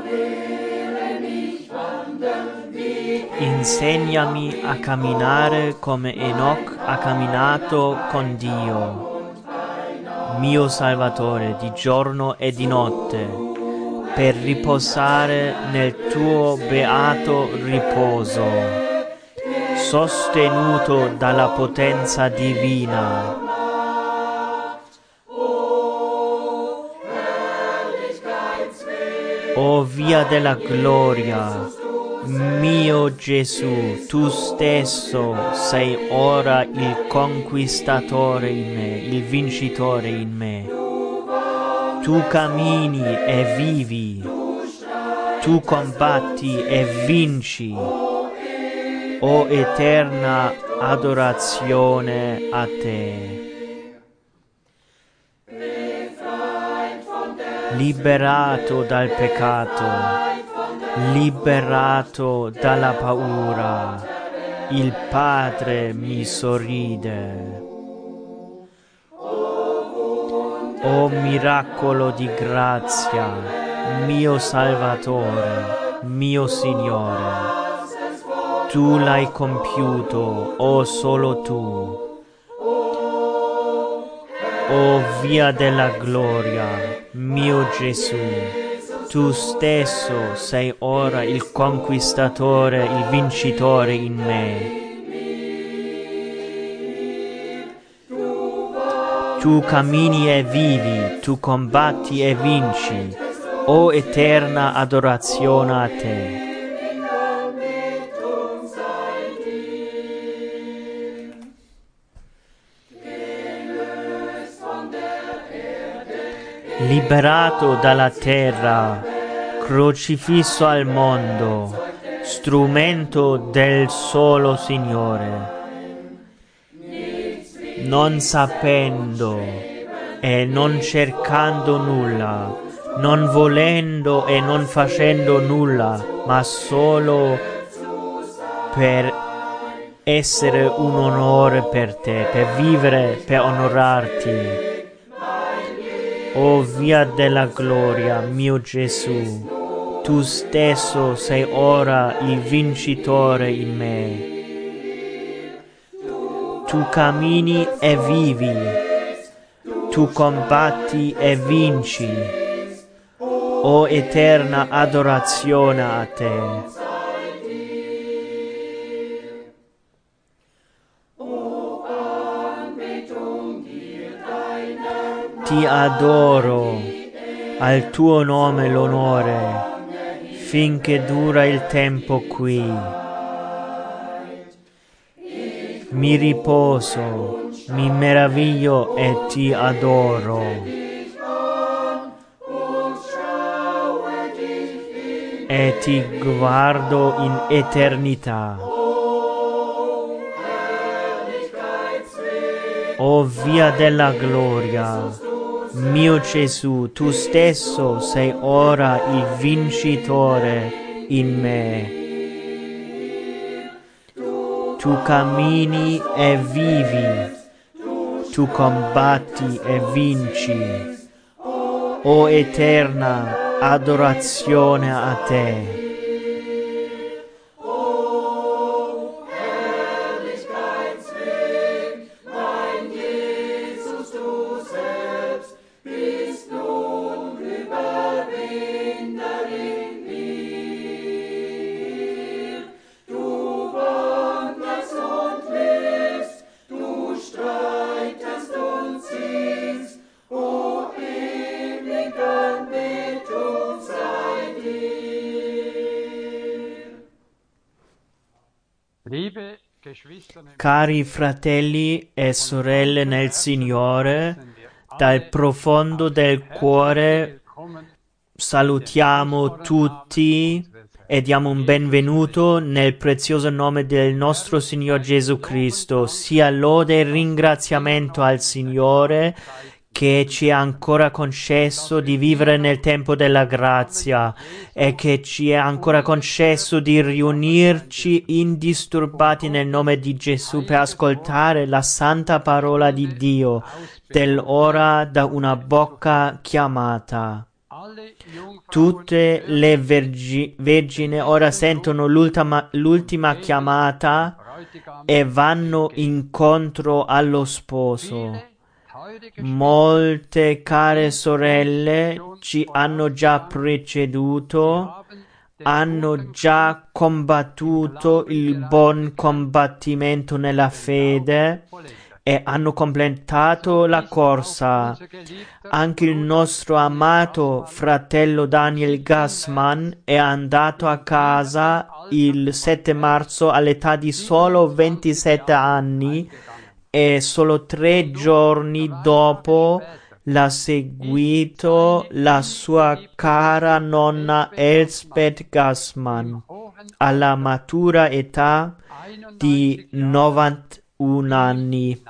Insegnami a camminare come Enoch ha camminato con Dio, mio Salvatore, di giorno e di notte, per riposare nel tuo beato riposo, sostenuto dalla potenza divina. O via della gloria, mio Gesù, tu stesso sei ora il conquistatore in me, il vincitore in me. Tu cammini e vivi, tu combatti e vinci. O eterna adorazione a te. Liberato dal peccato, liberato dalla paura, il Padre mi sorride. O miracolo di grazia, mio Salvatore, mio Signore, tu l'hai compiuto, o solo tu. O via della gloria, mio Gesù, tu stesso sei ora il conquistatore, il vincitore in me. Tu cammini e vivi, tu combatti e vinci, o eterna adorazione a te. Liberato dalla terra, crocifisso al mondo, strumento del solo Signore, non sapendo e non cercando nulla, non volendo e non facendo nulla, ma solo per essere un onore per te, per vivere, per onorarti. O via della gloria, mio Gesù, tu stesso sei ora il vincitore in me. Tu cammini e vivi, tu combatti e vinci. O eterna adorazione a te. Ti adoro, al tuo nome l'onore, finché dura il tempo qui. Mi riposo, mi meraviglio e ti adoro. E ti guardo in eternità. O via della gloria, mio Gesù, tu stesso sei ora il vincitore in me. Tu cammini e vivi, tu combatti e vinci. O eterna adorazione a te. Cari fratelli e sorelle nel Signore, dal profondo del cuore salutiamo tutti e diamo un benvenuto nel prezioso nome del nostro Signore Gesù Cristo. Sia lode e ringraziamento al Signore che ci ha ancora concesso di vivere nel tempo della grazia e che ci ha ancora concesso di riunirci indisturbati nel nome di Gesù per ascoltare la santa parola di Dio dell'ora da una bocca chiamata. Tutte le vergini ora sentono l'ultima chiamata e vanno incontro allo sposo. Molte care sorelle ci hanno già preceduto, hanno già combattuto il buon combattimento nella fede e hanno completato la corsa. Anche il nostro amato fratello Daniel Gassman è andato a casa il 7 marzo all'età di solo 27 anni e solo 3 giorni dopo l'ha seguito la sua cara nonna Elsbeth Gassman alla matura età di 91 anni.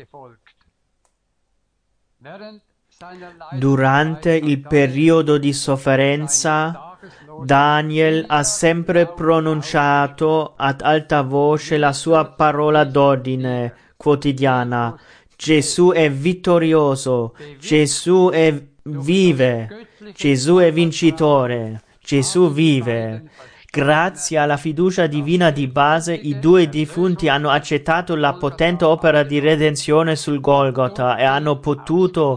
Durante il periodo di sofferenza, Daniel ha sempre pronunciato ad alta voce la sua parola d'ordine quotidiana. Gesù è vittorioso, Gesù è vive, Gesù è vincitore, Gesù vive. Grazie alla fiducia divina di base, i 2 defunti hanno accettato la potente opera di redenzione sul Golgota e hanno potuto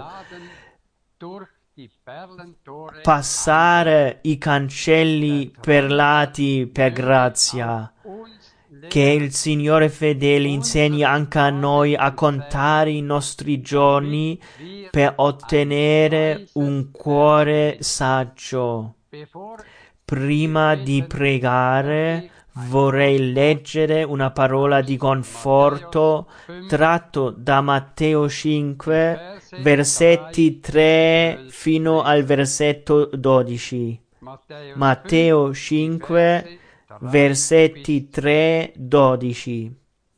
passare i cancelli perlati per grazia. Che il Signore fedele insegni anche a noi a contare i nostri giorni per ottenere un cuore saggio. Prima di pregare vorrei leggere una parola di conforto tratto da Matteo 5, versetti 3 fino al versetto 12. Matteo 5, versetti 3-12.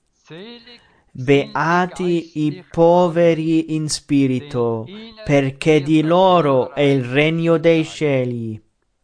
Beati i poveri in spirito, perché di loro è il regno dei cieli.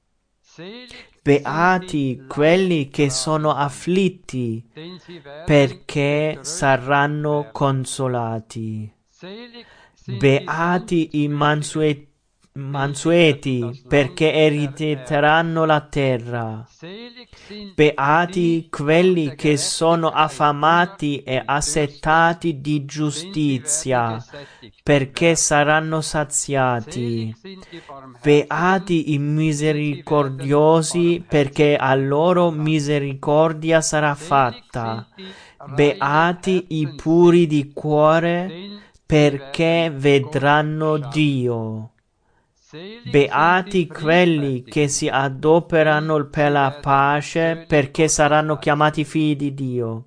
Beati quelli che sono afflitti, perché saranno consolati. Beati i mansueti, perché erediteranno la terra. Beati quelli che sono affamati e assetati di giustizia, perché saranno saziati. Beati i misericordiosi, perché a loro misericordia sarà fatta. Beati i puri di cuore, perché vedranno Dio. Beati quelli che si adoperano per la pace, perché saranno chiamati figli di Dio.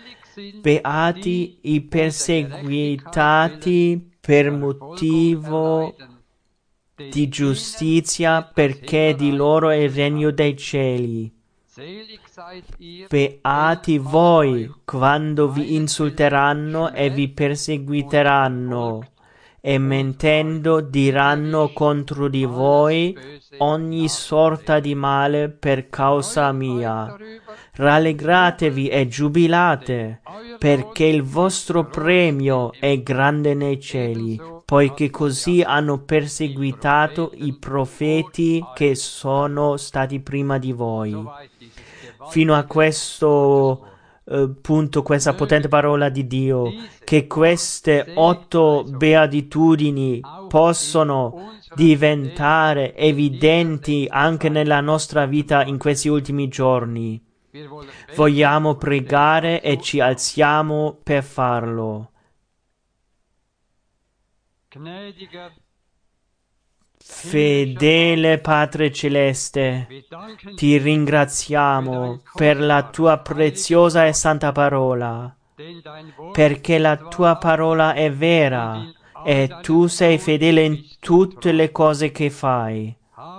Beati i perseguitati per motivo di giustizia, perché di loro è il regno dei cieli. Beati voi quando vi insulteranno e vi perseguiteranno, e mentendo diranno contro di voi ogni sorta di male per causa mia. Rallegratevi e giubilate, perché il vostro premio è grande nei cieli, poiché così hanno perseguitato i profeti che sono stati prima di voi. Fino a questo punto, questa potente parola di Dio, che queste 8 beatitudini possono diventare evidenti anche nella nostra vita in questi ultimi giorni. Vogliamo pregare e ci alziamo per farlo. Fedele Padre Celeste, ti ringraziamo per la tua preziosa e santa parola, perché la tua parola è vera e tu sei fedele in tutte le cose che fai.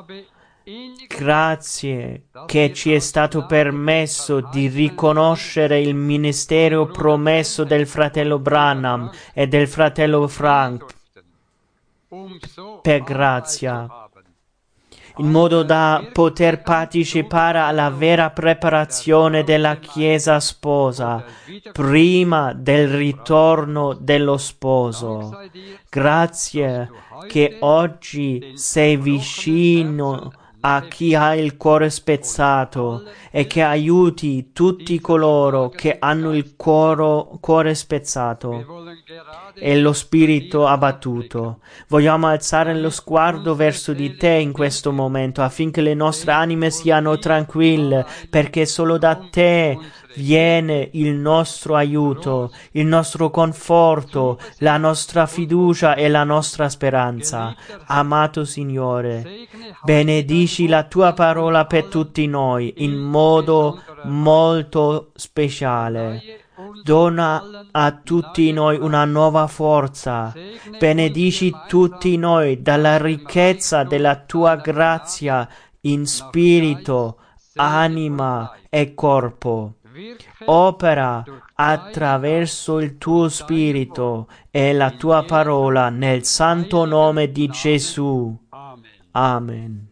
Grazie che ci è stato permesso di riconoscere il ministero promesso del fratello Branham e del fratello Frank per grazia. in modo da poter partecipare alla vera preparazione della Chiesa sposa, prima del ritorno dello sposo. Grazie che oggi sei vicino a chi ha il cuore spezzato e che aiuti tutti coloro che hanno il cuore spezzato e lo spirito abbattuto. Vogliamo alzare lo sguardo verso di te in questo momento affinché le nostre anime siano tranquille, perché solo da te viene il nostro aiuto, il nostro conforto, la nostra fiducia e la nostra speranza. Amato Signore, benedici la tua parola per tutti noi in modo molto speciale. Dona a tutti noi una nuova forza. Benedici tutti noi dalla ricchezza della tua grazia in spirito, anima e corpo. Opera attraverso il tuo spirito e la tua parola nel santo nome di Gesù. Amen.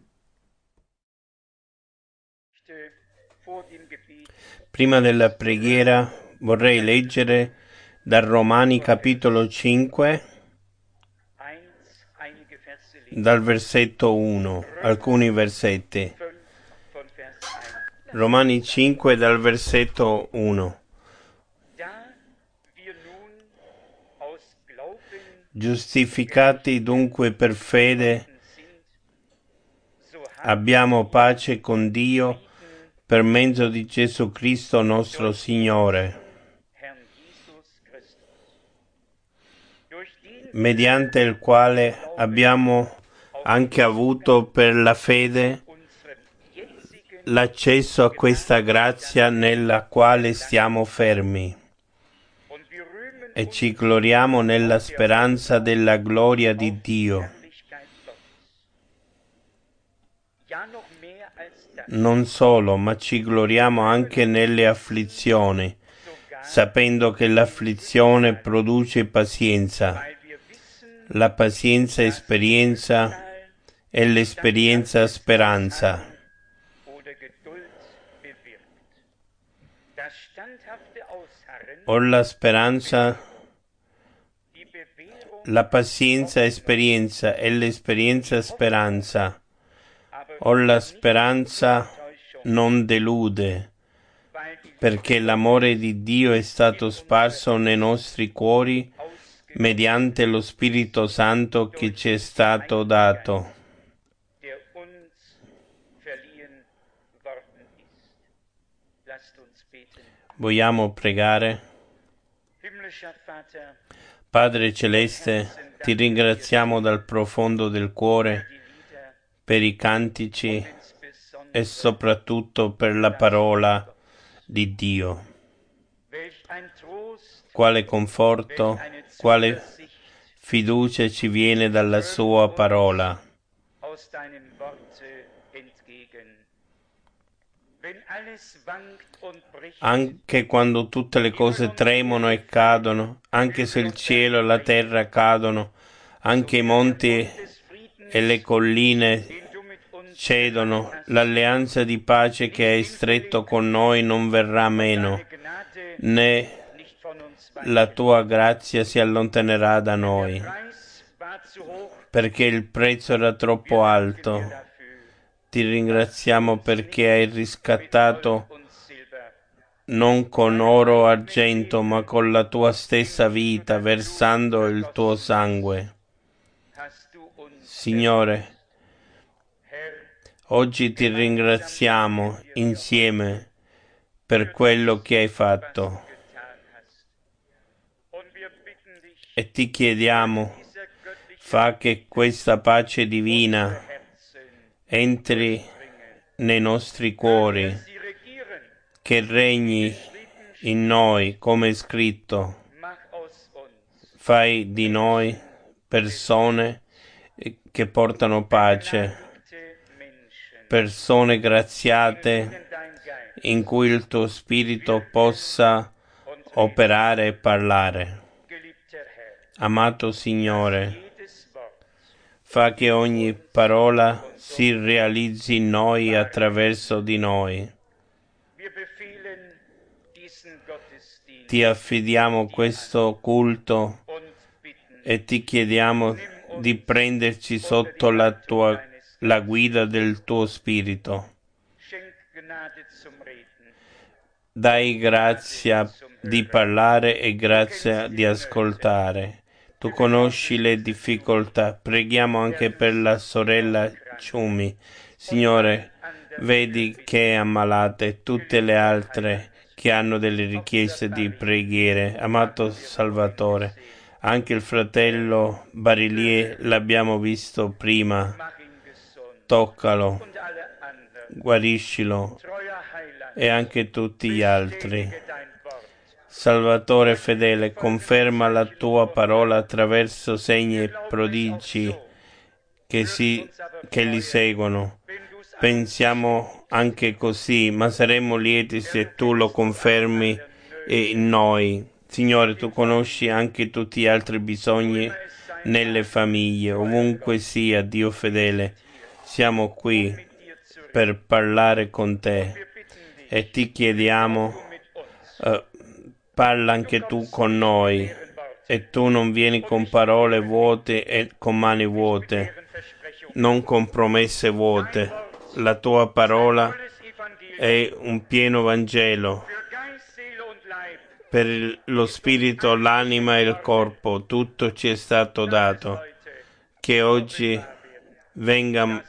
Prima della preghiera vorrei leggere da Romani capitolo 5, dal versetto 1, alcuni versetti. Romani 5 dal versetto 1. Giustificati dunque per fede, abbiamo pace con Dio per mezzo di Gesù Cristo nostro Signore, mediante il quale abbiamo anche avuto per la fede l'accesso a questa grazia nella quale stiamo fermi e ci gloriamo nella speranza della gloria di Dio. Non solo, ma ci gloriamo anche nelle afflizioni, sapendo che l'afflizione produce pazienza, la pazienza esperienza e l'esperienza speranza. O la speranza, la pazienza esperienza e l'esperienza speranza. O la speranza non delude, perché l'amore di Dio è stato sparso nei nostri cuori mediante lo Spirito Santo che ci è stato dato. Vogliamo pregare? Padre Celeste, ti ringraziamo dal profondo del cuore per i cantici e soprattutto per la parola di Dio. Quale conforto, quale fiducia ci viene dalla sua parola. Anche quando tutte le cose tremono e cadono, anche se il cielo e la terra cadono, anche i monti e le colline cedono, l'alleanza di pace che hai stretto con noi non verrà meno, né la tua grazia si allontanerà da noi, perché il prezzo era troppo alto. Ti ringraziamo perché hai riscattato non con oro o argento, ma con la tua stessa vita, versando il tuo sangue. Signore, oggi ti ringraziamo insieme per quello che hai fatto e ti chiediamo, fa che questa pace divina entri nei nostri cuori, che regni in noi, come è scritto. Fai di noi persone che portano pace, persone graziate in cui il tuo spirito possa operare e parlare. Amato Signore, Fa che ogni parola si realizzi in noi e attraverso di noi. Ti affidiamo questo culto e ti chiediamo di prenderci sotto la guida del tuo Spirito. Dai grazia di parlare e grazia di ascoltare. Tu conosci le difficoltà. Preghiamo anche per la sorella Ciumi. Signore, vedi che è ammalata e tutte le altre che hanno delle richieste di preghiere. Amato Salvatore, anche il fratello Barillier l'abbiamo visto prima. Toccalo, guariscilo e anche tutti gli altri. Salvatore fedele, conferma la tua parola attraverso segni e prodigi che li seguono. Pensiamo anche così, ma saremmo lieti se tu lo confermi in noi. Signore, tu conosci anche tutti gli altri bisogni nelle famiglie, ovunque sia, Dio fedele. Siamo qui per parlare con te e ti chiediamo, parla anche tu con noi, e tu non vieni con parole vuote e con mani vuote, non con promesse vuote. La tua parola è un pieno Vangelo per lo spirito, l'anima e il corpo. Tutto ci è stato dato. Che oggi venga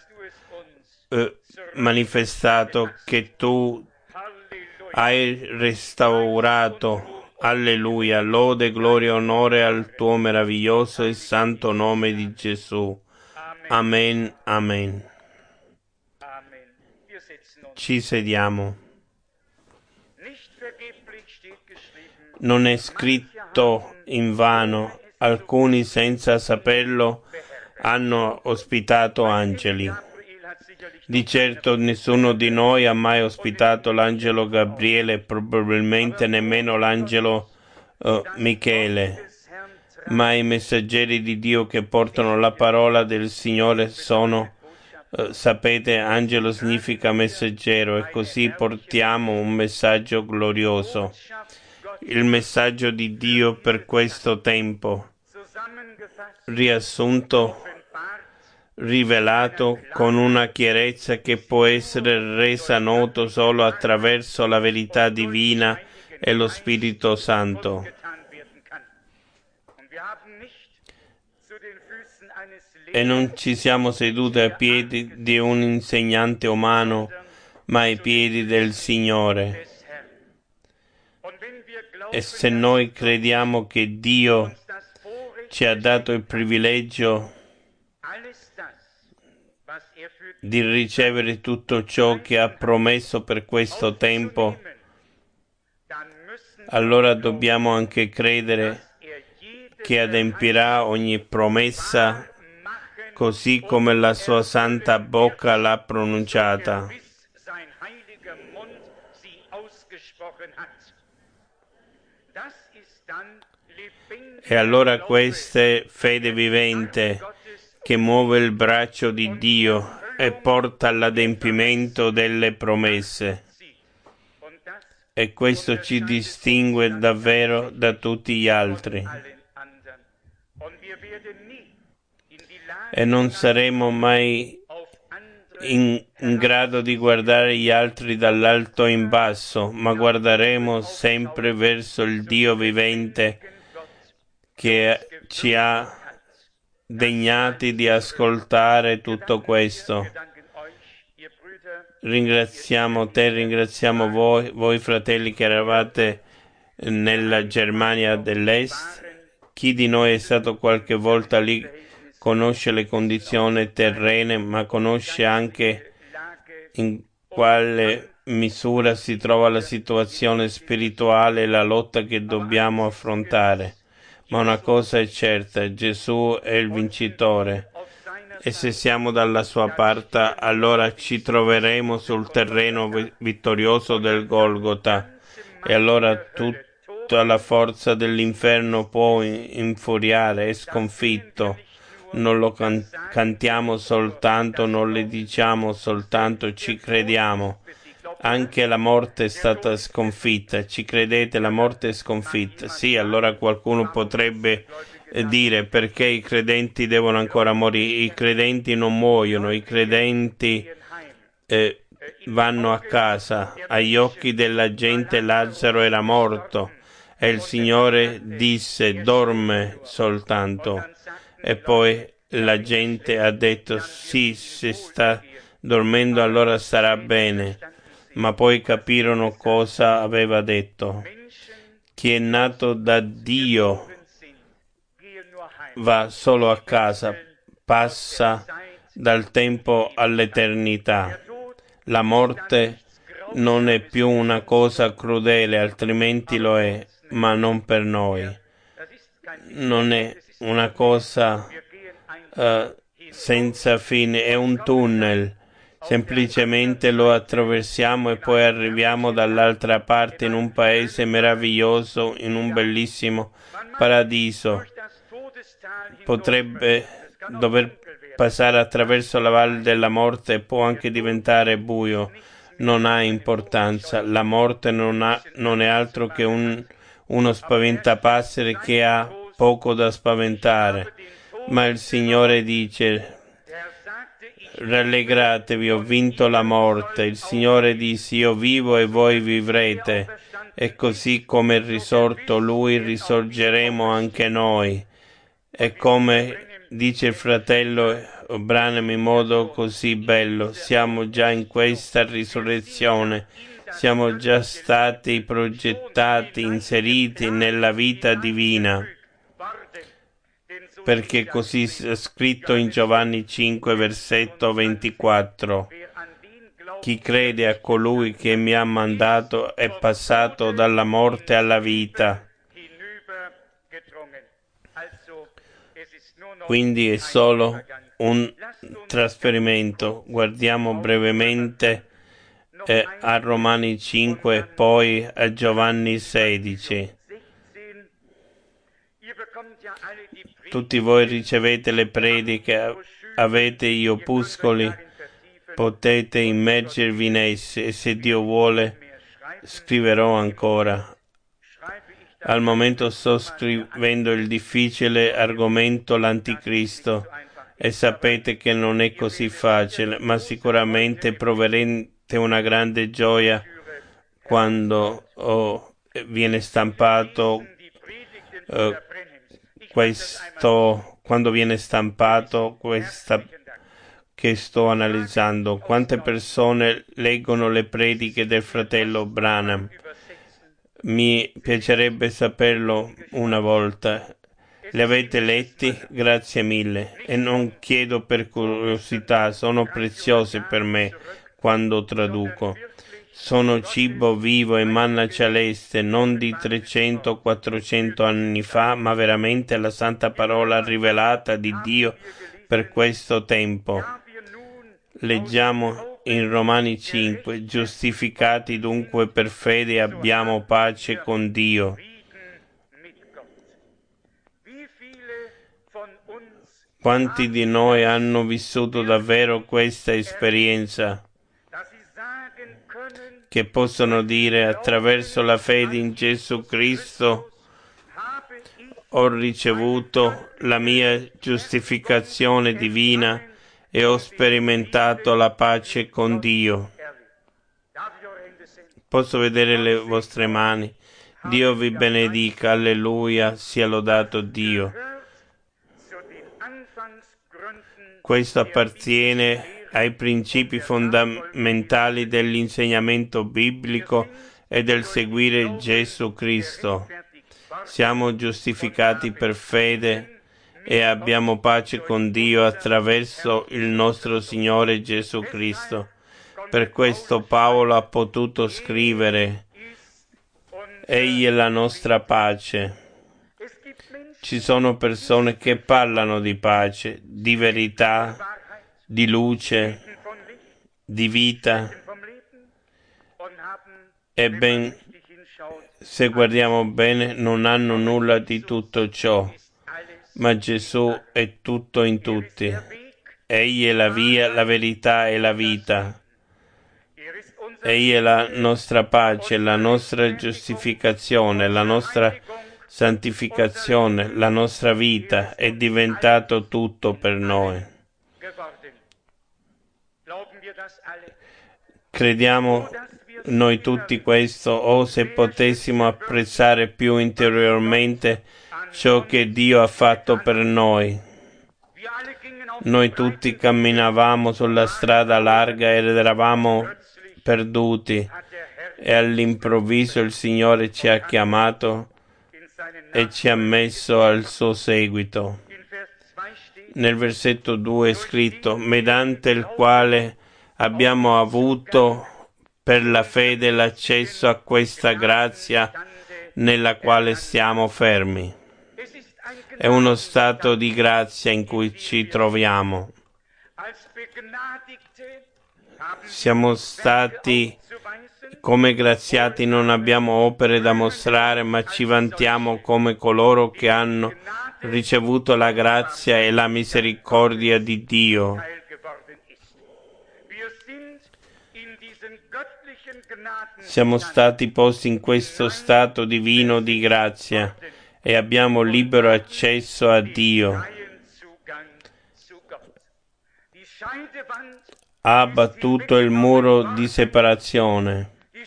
manifestato che tu hai restaurato. Alleluia, lode, gloria e onore al tuo meraviglioso e santo nome di Gesù. Amen, amen. Ci sediamo. Non è scritto invano, alcuni senza saperlo hanno ospitato angeli. Di certo nessuno di noi ha mai ospitato l'angelo Gabriele, probabilmente nemmeno l'angelo Michele, ma i messaggeri di Dio che portano la parola del Signore sono, sapete, angelo significa messaggero, e così portiamo un messaggio glorioso, il messaggio di Dio per questo tempo, riassunto, rivelato con una chiarezza che può essere resa noto solo attraverso la verità divina e lo Spirito Santo. E non ci siamo seduti ai piedi di un insegnante umano, ma ai piedi del Signore. E se noi crediamo che Dio ci ha dato il privilegio di ricevere tutto ciò che ha promesso per questo tempo, allora dobbiamo anche credere che adempirà ogni promessa così come la sua santa bocca l'ha pronunciata. E allora questa è fede vivente che muove il braccio di Dio e porta all'adempimento delle promesse. E questo ci distingue davvero da tutti gli altri. E non saremo mai in grado di guardare gli altri dall'alto in basso, ma guarderemo sempre verso il Dio vivente che ci ha degnati di ascoltare tutto questo. Ringraziamo te, ringraziamo voi fratelli che eravate nella Germania dell'Est. Chi di noi è stato qualche volta lì conosce le condizioni terrene, ma conosce anche in quale misura si trova la situazione spirituale e la lotta che dobbiamo affrontare. Ma una cosa è certa, Gesù è il vincitore, e se siamo dalla sua parte, allora ci troveremo sul terreno vittorioso del Golgota, e allora tutta la forza dell'inferno può infuriare, è sconfitto. non lo cantiamo soltanto, non le diciamo soltanto, ci crediamo. Anche la morte è stata sconfitta. Ci credete, la morte è sconfitta? Sì, allora qualcuno potrebbe dire perché i credenti devono ancora morire. I credenti non muoiono, i credenti vanno a casa. Agli occhi della gente Lazzaro era morto e il Signore disse dorme soltanto. E poi la gente ha detto sì, se sta dormendo allora starà bene. Ma poi capirono cosa aveva detto. Chi è nato da Dio va solo a casa, passa dal tempo all'eternità. La morte non è più una cosa crudele, altrimenti lo è, ma non per noi. Non è una cosa senza fine, è un tunnel. Semplicemente lo attraversiamo e poi arriviamo dall'altra parte in un paese meraviglioso, in un bellissimo paradiso. Potrebbe dover passare attraverso la valle della morte e può anche diventare buio. Non ha importanza. La morte non è altro che uno spaventapasseri che ha poco da spaventare. Ma il Signore dice: rallegratevi, ho vinto la morte. Il Signore disse: io vivo e voi vivrete. E così come è risorto Lui, risorgeremo anche noi. E come dice il fratello Branham in modo così bello, siamo già in questa risurrezione, siamo già stati progettati, inseriti nella vita divina, perché così è scritto in Giovanni 5, versetto 24. Chi crede a colui che mi ha mandato è passato dalla morte alla vita. Quindi è solo un trasferimento. Guardiamo brevemente a Romani 5 e poi a Giovanni 16. Tutti voi ricevete le prediche, avete gli opuscoli, potete immergervi in essi e se Dio vuole scriverò ancora. Al momento sto scrivendo il difficile argomento l'anticristo e sapete che non è così facile, ma sicuramente proverete una grande gioia quando viene stampato quando viene stampato questa che sto analizzando. Quante persone leggono le prediche del fratello Branham? Mi piacerebbe saperlo una volta. Le avete letti? Grazie mille. E non chiedo per curiosità, sono preziose per me quando traduco. Sono cibo vivo e manna celeste, non di 300-400 anni fa, ma veramente la santa parola rivelata di Dio per questo tempo. Leggiamo in Romani 5, giustificati dunque per fede abbiamo pace con Dio. Quanti di noi hanno vissuto davvero questa esperienza? Che possono dire attraverso la fede in Gesù Cristo ho ricevuto la mia giustificazione divina e ho sperimentato la pace con Dio. Posso vedere le vostre mani? Dio vi benedica, alleluia, sia lodato Dio. Questo appartiene ai principi fondamentali dell'insegnamento biblico e del seguire Gesù Cristo. Siamo giustificati per fede e abbiamo pace con Dio attraverso il nostro Signore Gesù Cristo. Per questo Paolo ha potuto scrivere: Egli è la nostra pace. Ci sono persone che parlano di pace, di verità, di luce, di vita. E se guardiamo bene, non hanno nulla di tutto ciò. ma Gesù è tutto in tutti. Egli è la via, la verità e la vita. Egli è la nostra pace, la nostra giustificazione, la nostra santificazione, la nostra vita. È diventato tutto per noi. Crediamo noi tutti questo, o se potessimo apprezzare più interiormente ciò che Dio ha fatto per noi. Noi tutti camminavamo sulla strada larga ed eravamo perduti e all'improvviso il Signore ci ha chiamato e ci ha messo al suo seguito. Nel versetto 2 è scritto: mediante il quale abbiamo avuto per la fede l'accesso a questa grazia nella quale stiamo fermi. È uno stato di grazia in cui ci troviamo. Siamo stati come graziati, non abbiamo opere da mostrare, ma ci vantiamo come coloro che hanno ricevuto la grazia e la misericordia di Dio. Siamo stati posti in questo stato divino di grazia e abbiamo libero accesso a Dio. Ha abbattuto il muro di separazione.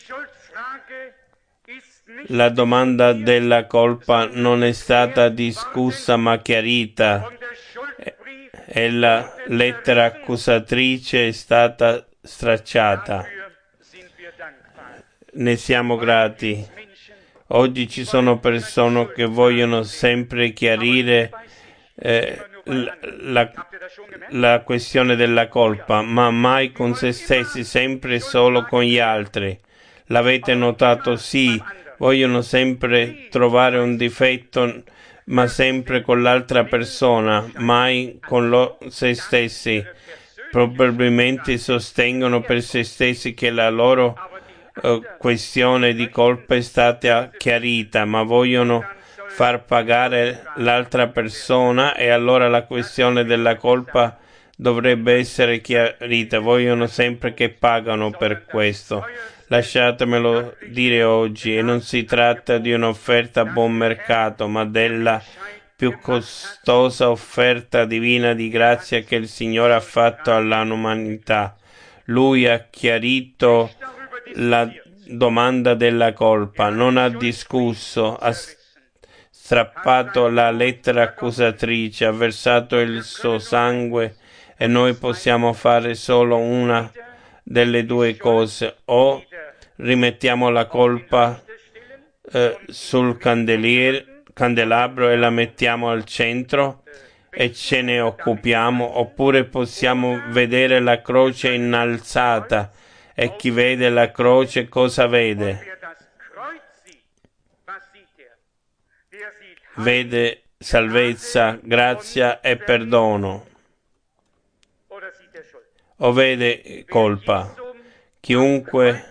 La domanda della colpa non è stata discussa ma chiarita e la lettera accusatrice è stata stracciata. Ne siamo grati. Oggi ci sono persone che vogliono sempre chiarire la questione della colpa, ma mai con se stessi, sempre solo con gli altri. L'avete notato? Sì, vogliono sempre trovare un difetto, ma sempre con l'altra persona, mai con se stessi. Probabilmente sostengono per se stessi che la loro questione di colpa è stata chiarita, ma vogliono far pagare l'altra persona e allora la questione della colpa dovrebbe essere chiarita. Vogliono sempre che pagano per questo. Lasciatemelo dire oggi, e non si tratta di un'offerta a buon mercato, ma della più costosa offerta divina di grazia che il Signore ha fatto all'umanità. Lui ha chiarito la domanda della colpa, non ha discusso, ha strappato la lettera accusatrice, ha versato il suo sangue e noi possiamo fare solo una delle due cose: o rimettiamo la colpa sul candelabro e la mettiamo al centro e ce ne occupiamo, oppure possiamo vedere la croce innalzata. E chi vede la croce cosa vede? Vede salvezza, grazia e perdono. O vede colpa? Chiunque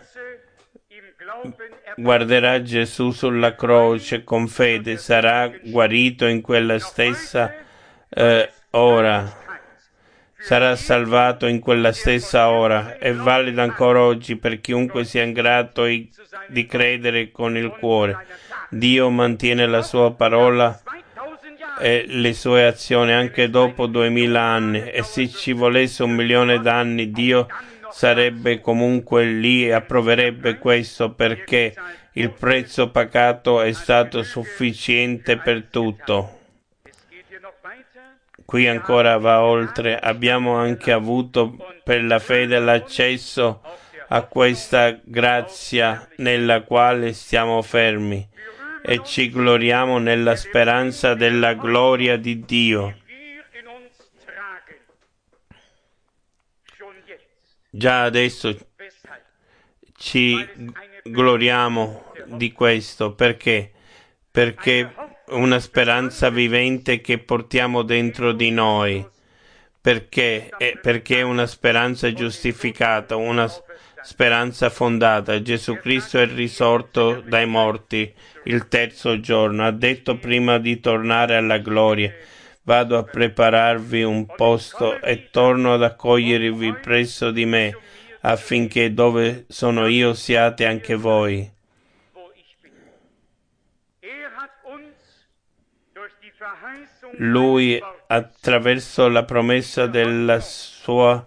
guarderà Gesù sulla croce con fede sarà guarito in quella stessa ora. Sarà salvato in quella stessa ora. È valido ancora oggi per chiunque sia in grado di credere con il cuore. Dio mantiene la sua parola e le sue azioni anche dopo 2000 anni, e se ci volesse 1.000.000 d'anni Dio sarebbe comunque lì e approverebbe questo, perché il prezzo pagato è stato sufficiente per tutto. Qui ancora va oltre. Abbiamo anche avuto per la fede l'accesso a questa grazia nella quale stiamo fermi e ci gloriamo nella speranza della gloria di Dio. Già adesso ci gloriamo di questo. Perché? Perché una speranza vivente che portiamo dentro di noi. Perché è una speranza giustificata, una speranza fondata. Gesù Cristo è risorto dai morti il terzo giorno. Ha detto prima di tornare alla gloria. vado a prepararvi un posto e torno ad accogliervi presso di me, affinché dove sono io siate anche voi. Lui, attraverso la promessa della sua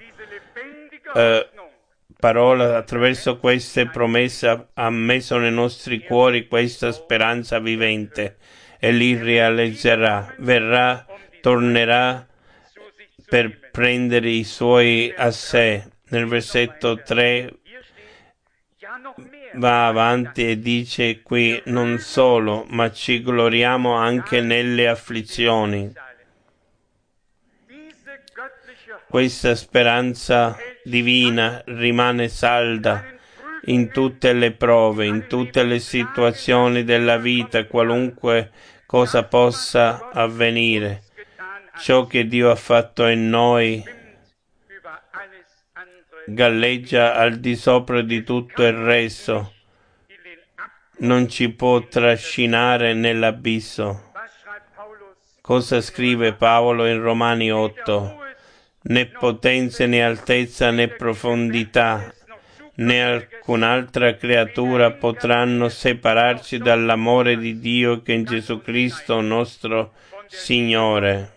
parola, attraverso queste promesse, ha messo nei nostri cuori questa speranza vivente e li realizzerà. Verrà, tornerà per prendere i suoi a sé. Nel versetto 3 va avanti e dice qui: non solo, ma ci gloriamo anche nelle afflizioni. Questa speranza divina rimane salda in tutte le prove, in tutte le situazioni della vita, qualunque cosa possa avvenire. Ciò che Dio ha fatto in noi galleggia al di sopra di tutto il resto, non ci può trascinare nell'abisso. Cosa scrive Paolo in Romani 8? Né potenza né altezza né profondità né alcun'altra creatura potranno separarci dall'amore di Dio che è in Gesù Cristo nostro Signore.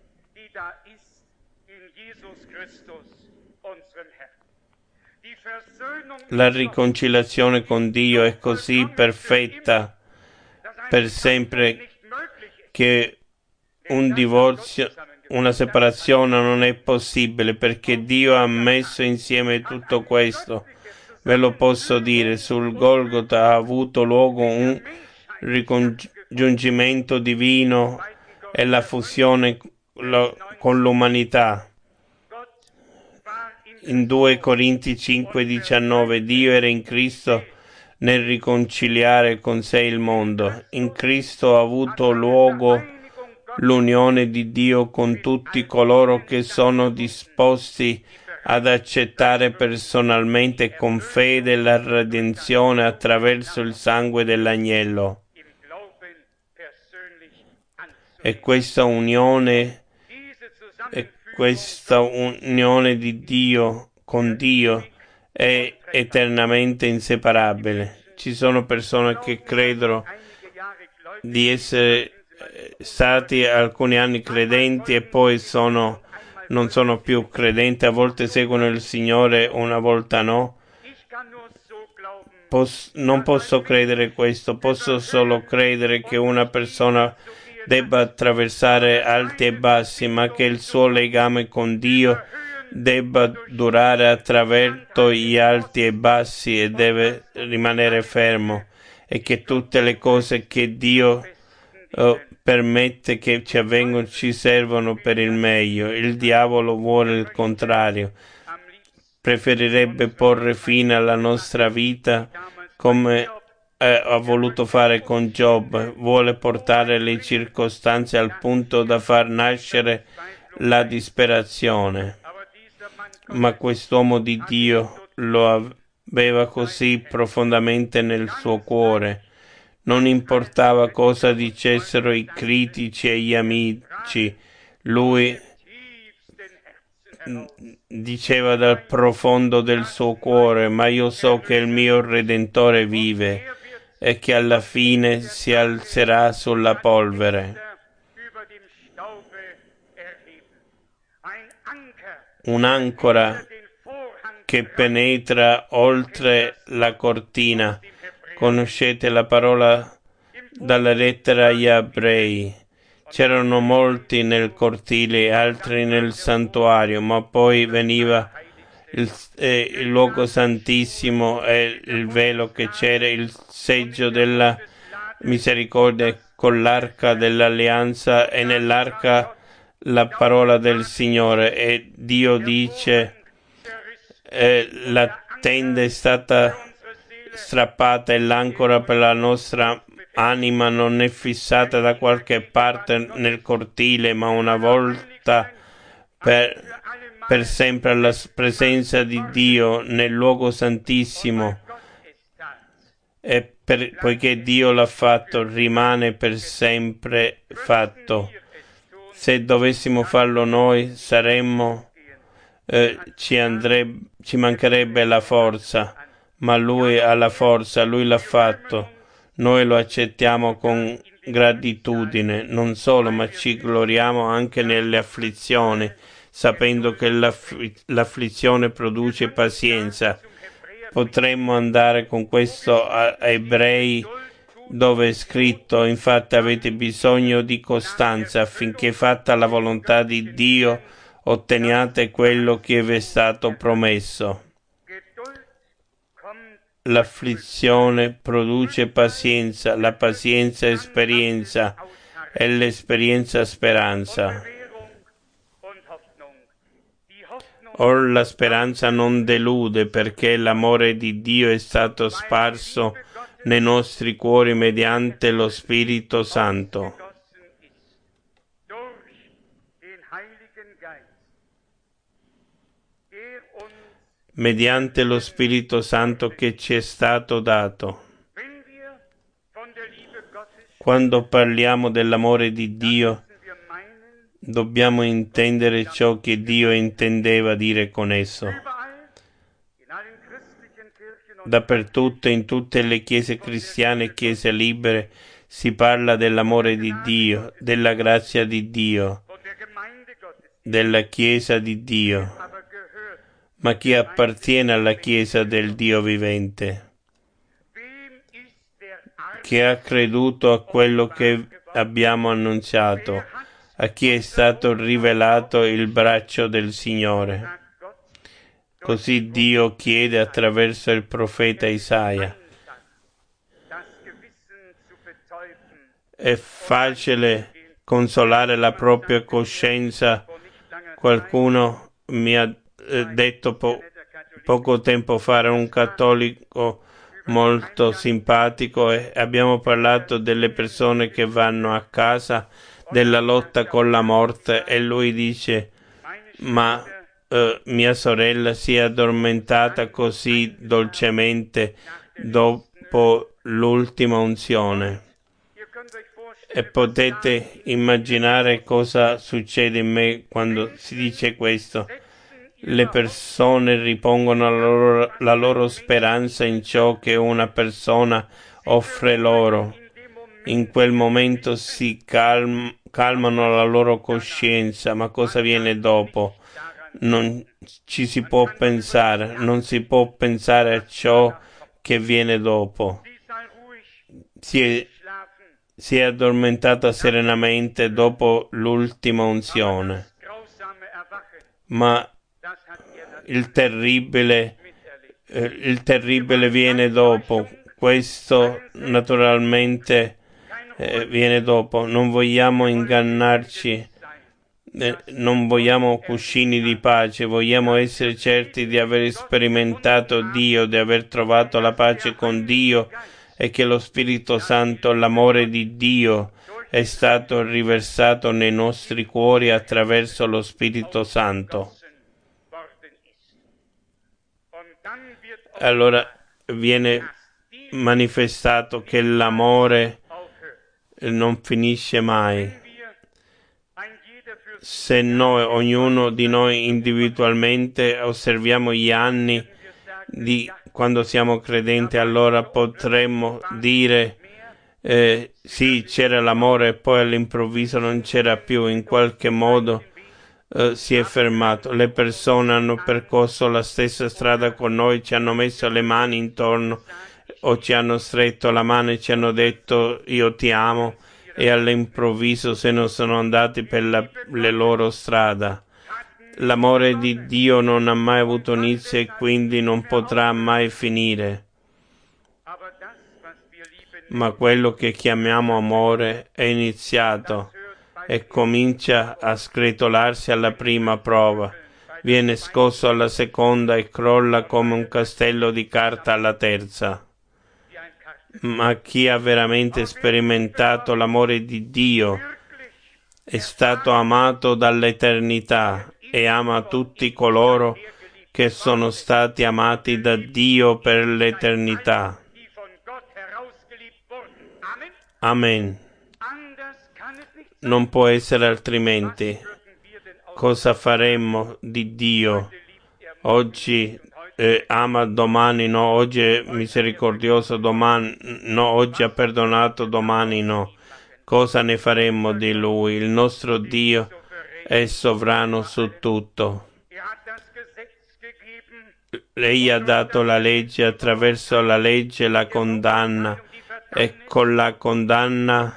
La riconciliazione con Dio è così perfetta per sempre che un divorzio, una separazione non è possibile, perché Dio ha messo insieme tutto questo. Ve lo posso dire, sul Golgota ha avuto luogo un ricongiungimento divino e la fusione con l'umanità. In 2 Corinti 5,19 Dio era in Cristo nel riconciliare con sé il mondo. In Cristo ha avuto luogo l'unione di Dio con tutti coloro che sono disposti ad accettare personalmente e con fede la redenzione attraverso il sangue dell'agnello. E questa unione di Dio con Dio è eternamente inseparabile. Ci sono persone che credono di essere stati alcuni anni credenti e poi non sono più credenti, a volte seguono il Signore, una volta no. Non posso credere questo, posso solo credere che una persona debba attraversare alti e bassi, ma che il suo legame con Dio debba durare attraverso gli alti e bassi e deve rimanere fermo, e che tutte le cose che Dio permette che ci avvengano ci servono per il meglio. Il diavolo vuole il contrario, preferirebbe porre fine alla nostra vita come ha voluto fare con Giobbe, vuole portare le circostanze al punto da far nascere la disperazione. Ma quest'uomo di Dio lo aveva così profondamente nel suo cuore. Non importava cosa dicessero i critici e gli amici, lui diceva dal profondo del suo cuore: ma io so che il mio Redentore vive e che alla fine si alzerà sulla polvere. Un'ancora che penetra oltre la cortina. Conoscete la parola dalla lettera agli Ebrei. C'erano molti nel cortile, altri nel santuario, ma poi veniva il luogo santissimo e il velo che c'era, il seggio della misericordia con l'arca dell'alleanza, e nell'arca la parola del Signore. E Dio dice: la tenda è stata strappata e l'ancora per la nostra anima non è fissata da qualche parte nel cortile, ma una volta per sempre alla presenza di Dio nel luogo santissimo. E poiché Dio l'ha fatto, rimane per sempre fatto. Se dovessimo farlo noi, ci mancherebbe la forza, ma lui ha la forza, lui l'ha fatto. Noi lo accettiamo con gratitudine, non solo, ma ci gloriamo anche nelle afflizioni, sapendo che l'afflizione produce pazienza. Potremmo andare con questo a Ebrei, dove è scritto: infatti avete bisogno di costanza, affinché, fatta la volontà di Dio, otteniate quello che vi è stato promesso. L'afflizione produce pazienza, la pazienza esperienza e l'esperienza speranza. Or la speranza non delude, perché l'amore di Dio è stato sparso nei nostri cuori mediante lo Spirito Santo. Mediante lo Spirito Santo che ci è stato dato. Quando parliamo dell'amore di Dio, dobbiamo intendere ciò che Dio intendeva dire con esso. Dappertutto, in tutte le chiese cristiane e chiese libere, si parla dell'amore di Dio, della grazia di Dio, della Chiesa di Dio. Ma chi appartiene alla Chiesa del Dio vivente? Chi ha creduto a quello che abbiamo annunziato, a chi è stato rivelato il braccio del Signore. Così Dio chiede attraverso il profeta Isaia. È facile consolare la propria coscienza. Qualcuno mi ha detto poco tempo fa, era un cattolico molto simpatico, e abbiamo parlato delle persone che vanno a casa, della lotta con la morte, e lui dice: ma mia sorella si è addormentata così dolcemente dopo l'ultima unzione. E potete immaginare cosa succede in me quando si dice questo. Le persone ripongono la loro speranza in ciò che una persona offre loro. In quel momento si calmano la loro coscienza, ma cosa viene dopo? Non ci si può pensare, non si può pensare a ciò che viene dopo. Si è addormentata serenamente dopo l'ultima unzione, ma il terribile viene dopo. Questo naturalmente viene dopo. Non vogliamo ingannarci, non vogliamo cuscini di pace, vogliamo essere certi di aver sperimentato Dio, di aver trovato la pace con Dio, e che lo Spirito Santo, l'amore di Dio, è stato riversato nei nostri cuori attraverso lo Spirito Santo. Allora viene manifestato che l'amore non finisce mai. Se noi, ognuno di noi individualmente, osserviamo gli anni di quando siamo credenti, allora potremmo dire sì, c'era l'amore, e poi all'improvviso non c'era più, in qualche modo si è fermato. Le persone hanno percorso la stessa strada con noi, ci hanno messo le mani intorno o ci hanno stretto la mano e ci hanno detto io ti amo, e all'improvviso se ne sono andati per le loro strade. L'amore di Dio non ha mai avuto inizio e quindi non potrà mai finire. Ma quello che chiamiamo amore è iniziato e comincia a sgretolarsi alla prima prova, viene scosso alla seconda e crolla come un castello di carta alla terza. Ma chi ha veramente sperimentato l'amore di Dio è stato amato dall'eternità e ama tutti coloro che sono stati amati da Dio per l'eternità. Amen. Non può essere altrimenti. Cosa faremmo di Dio? Oggi ama, domani no. Oggi è misericordioso, domani no. Oggi ha perdonato, domani no. Cosa ne faremmo di Lui? Il nostro Dio è sovrano su tutto. Lei ha dato la legge, attraverso la legge la condanna, e con la condanna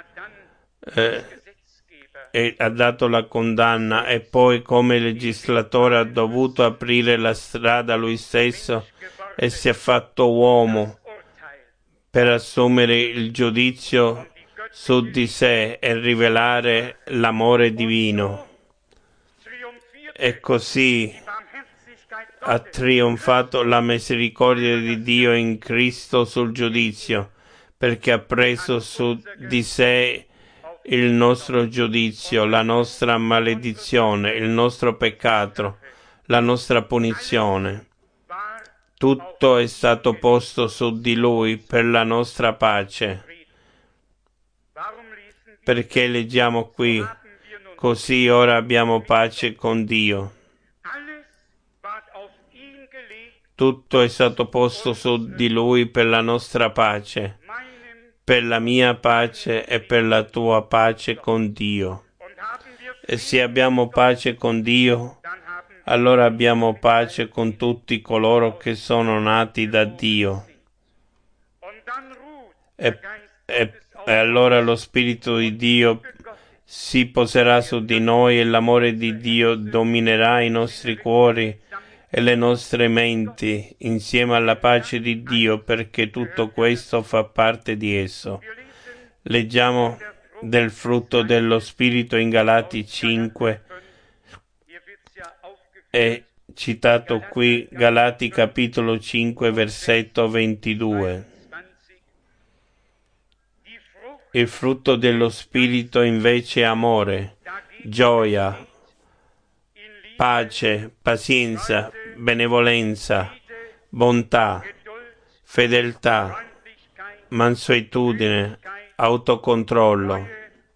e ha dato la condanna, e poi come legislatore ha dovuto aprire la strada lui stesso e si è fatto uomo per assumere il giudizio su di sé e rivelare l'amore divino. E così ha trionfato la misericordia di Dio in Cristo sul giudizio, perché ha preso su di sé il nostro giudizio, la nostra maledizione, il nostro peccato, la nostra punizione. Tutto è stato posto su di Lui per la nostra pace. Perché leggiamo qui, così ora abbiamo pace con Dio. Tutto è stato posto su di Lui per la nostra pace, per la mia pace e per la tua pace con Dio. E se abbiamo pace con Dio, allora abbiamo pace con tutti coloro che sono nati da Dio. E allora lo Spirito di Dio si poserà su di noi e l'amore di Dio dominerà i nostri cuori e le nostre menti insieme alla pace di Dio, perché tutto questo fa parte di esso. Leggiamo del frutto dello Spirito in Galati 5, è citato qui Galati capitolo 5 versetto 22. Il frutto dello Spirito invece è amore, gioia, pace, pazienza, benevolenza, bontà, fedeltà, mansuetudine, autocontrollo.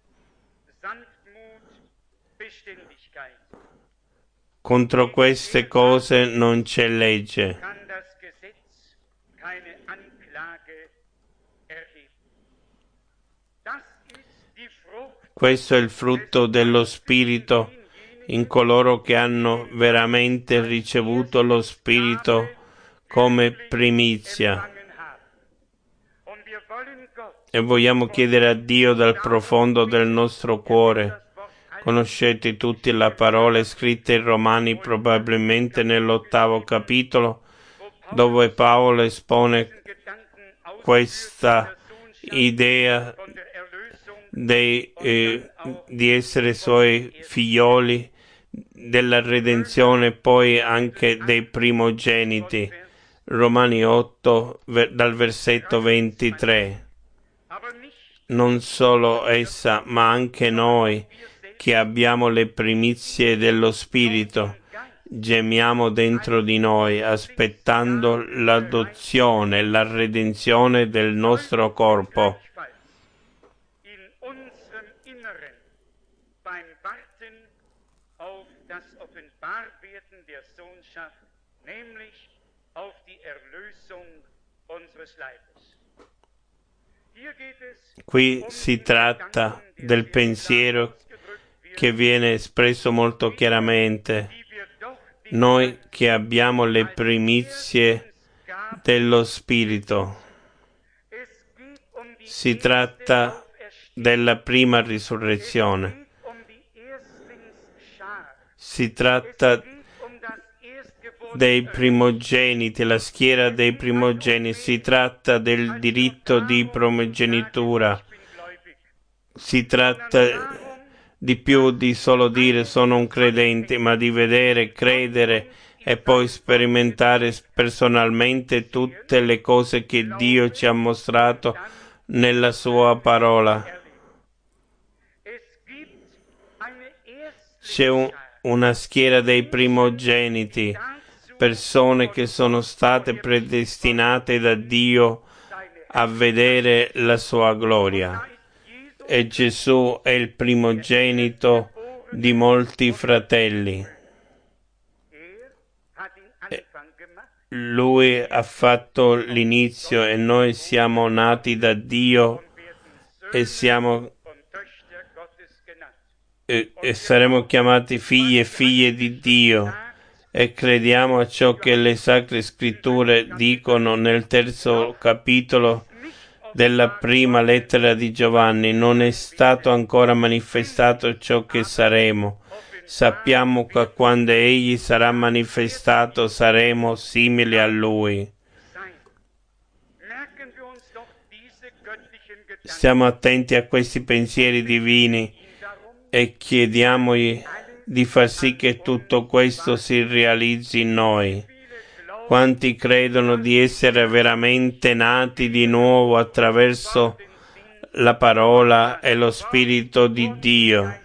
Contro queste cose non c'è legge. Questo è il frutto dello Spirito in coloro che hanno veramente ricevuto lo Spirito come primizia. E vogliamo chiedere a Dio dal profondo del nostro cuore. Conoscete tutti la parola scritta in Romani, probabilmente nell'8° capitolo, dove Paolo espone questa idea di essere suoi figlioli, della redenzione, poi anche dei primogeniti. Romani 8, dal versetto 23. Non solo essa, ma anche noi, che abbiamo le primizie dello Spirito, gemiamo dentro di noi, aspettando l'adozione, la redenzione del nostro corpo. Qui si tratta del pensiero che viene espresso molto chiaramente. Noi che abbiamo le primizie dello Spirito. Si tratta della prima risurrezione. Si tratta dei primogeniti, la schiera dei primogeniti. Si tratta del diritto di primogenitura. Si tratta di più di solo dire sono un credente, ma di vedere, credere e poi sperimentare personalmente tutte le cose che Dio ci ha mostrato nella sua parola. C'è una schiera dei primogeniti, persone che sono state predestinate da Dio a vedere la sua gloria. e Gesù è il primogenito di molti fratelli. Lui ha fatto l'inizio e noi siamo nati da Dio e saremo chiamati figli e figlie di Dio, e crediamo a ciò che le Sacre Scritture dicono nel 3° capitolo della prima lettera di Giovanni. Non è stato ancora manifestato ciò che saremo. Sappiamo che quando Egli sarà manifestato saremo simili a Lui. Stiamo attenti a questi pensieri divini e chiediamogli di far sì che tutto questo si realizzi in noi. Quanti credono di essere veramente nati di nuovo attraverso la parola e lo Spirito di Dio?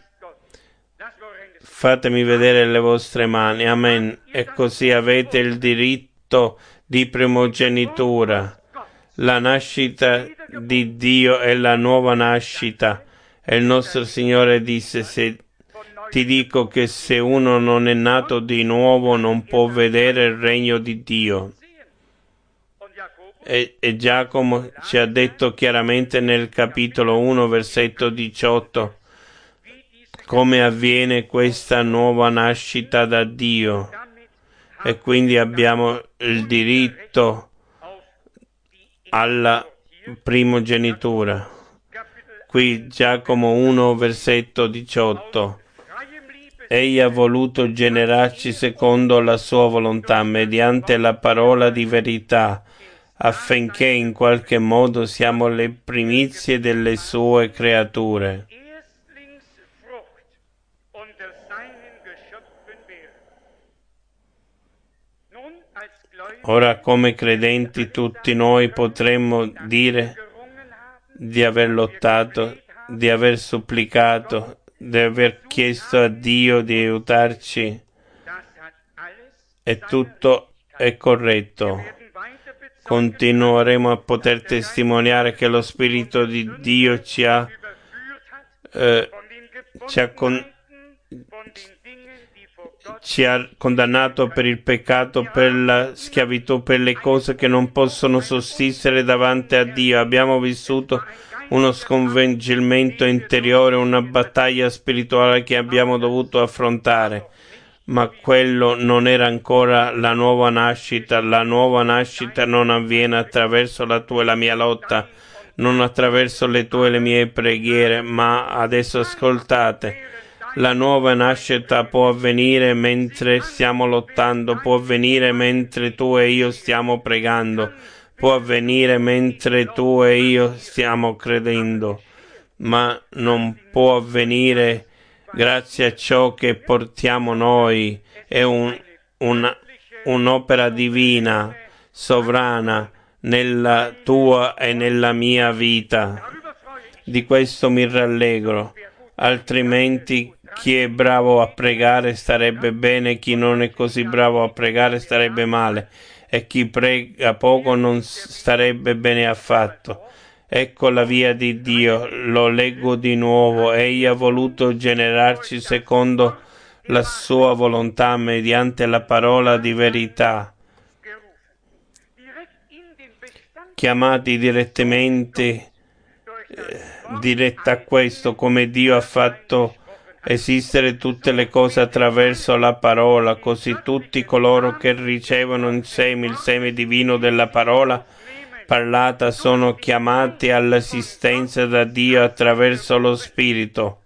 Fatemi vedere le vostre mani. Amen. E così avete il diritto di primogenitura. La nascita di Dio è la nuova nascita. E il nostro Signore disse: ti dico che se uno non è nato di nuovo non può vedere il regno di Dio. E Giacomo ci ha detto chiaramente nel capitolo 1, versetto 18, come avviene questa nuova nascita da Dio. E quindi abbiamo il diritto alla primogenitura. Qui Giacomo 1, versetto 18. Egli ha voluto generarci secondo la sua volontà, mediante la parola di verità, affinché in qualche modo siamo le primizie delle sue creature. Ora, come credenti, tutti noi potremmo dire di aver lottato, di aver supplicato, di aver chiesto a Dio di aiutarci, e tutto è corretto. Continueremo a poter testimoniare che lo Spirito di Dio ci ha condannato per il peccato, per la schiavitù, per le cose che non possono sussistere davanti a Dio. Abbiamo vissuto uno sconvolgimento interiore, una battaglia spirituale che abbiamo dovuto affrontare, ma quello non era ancora la nuova nascita. La nuova nascita non avviene attraverso la tua e la mia lotta, non attraverso le tue e le mie preghiere, ma adesso ascoltate. La nuova nascita può avvenire mentre stiamo lottando, può avvenire mentre tu e io stiamo pregando, può avvenire mentre tu e io stiamo credendo, ma non può avvenire grazie a ciò che portiamo noi. È un'opera divina, sovrana, nella tua e nella mia vita. Di questo mi rallegro, altrimenti chi è bravo a pregare starebbe bene, chi non è così bravo a pregare starebbe male, e chi prega poco non starebbe bene affatto. Ecco la via di Dio, lo leggo di nuovo. Egli ha voluto generarci secondo la sua volontà mediante la parola di verità. Chiamati direttamente diretta a questo, come Dio ha fatto esistere tutte le cose attraverso la parola, così tutti coloro che ricevono in sé il seme divino della parola parlata sono chiamati all'esistenza da Dio attraverso lo Spirito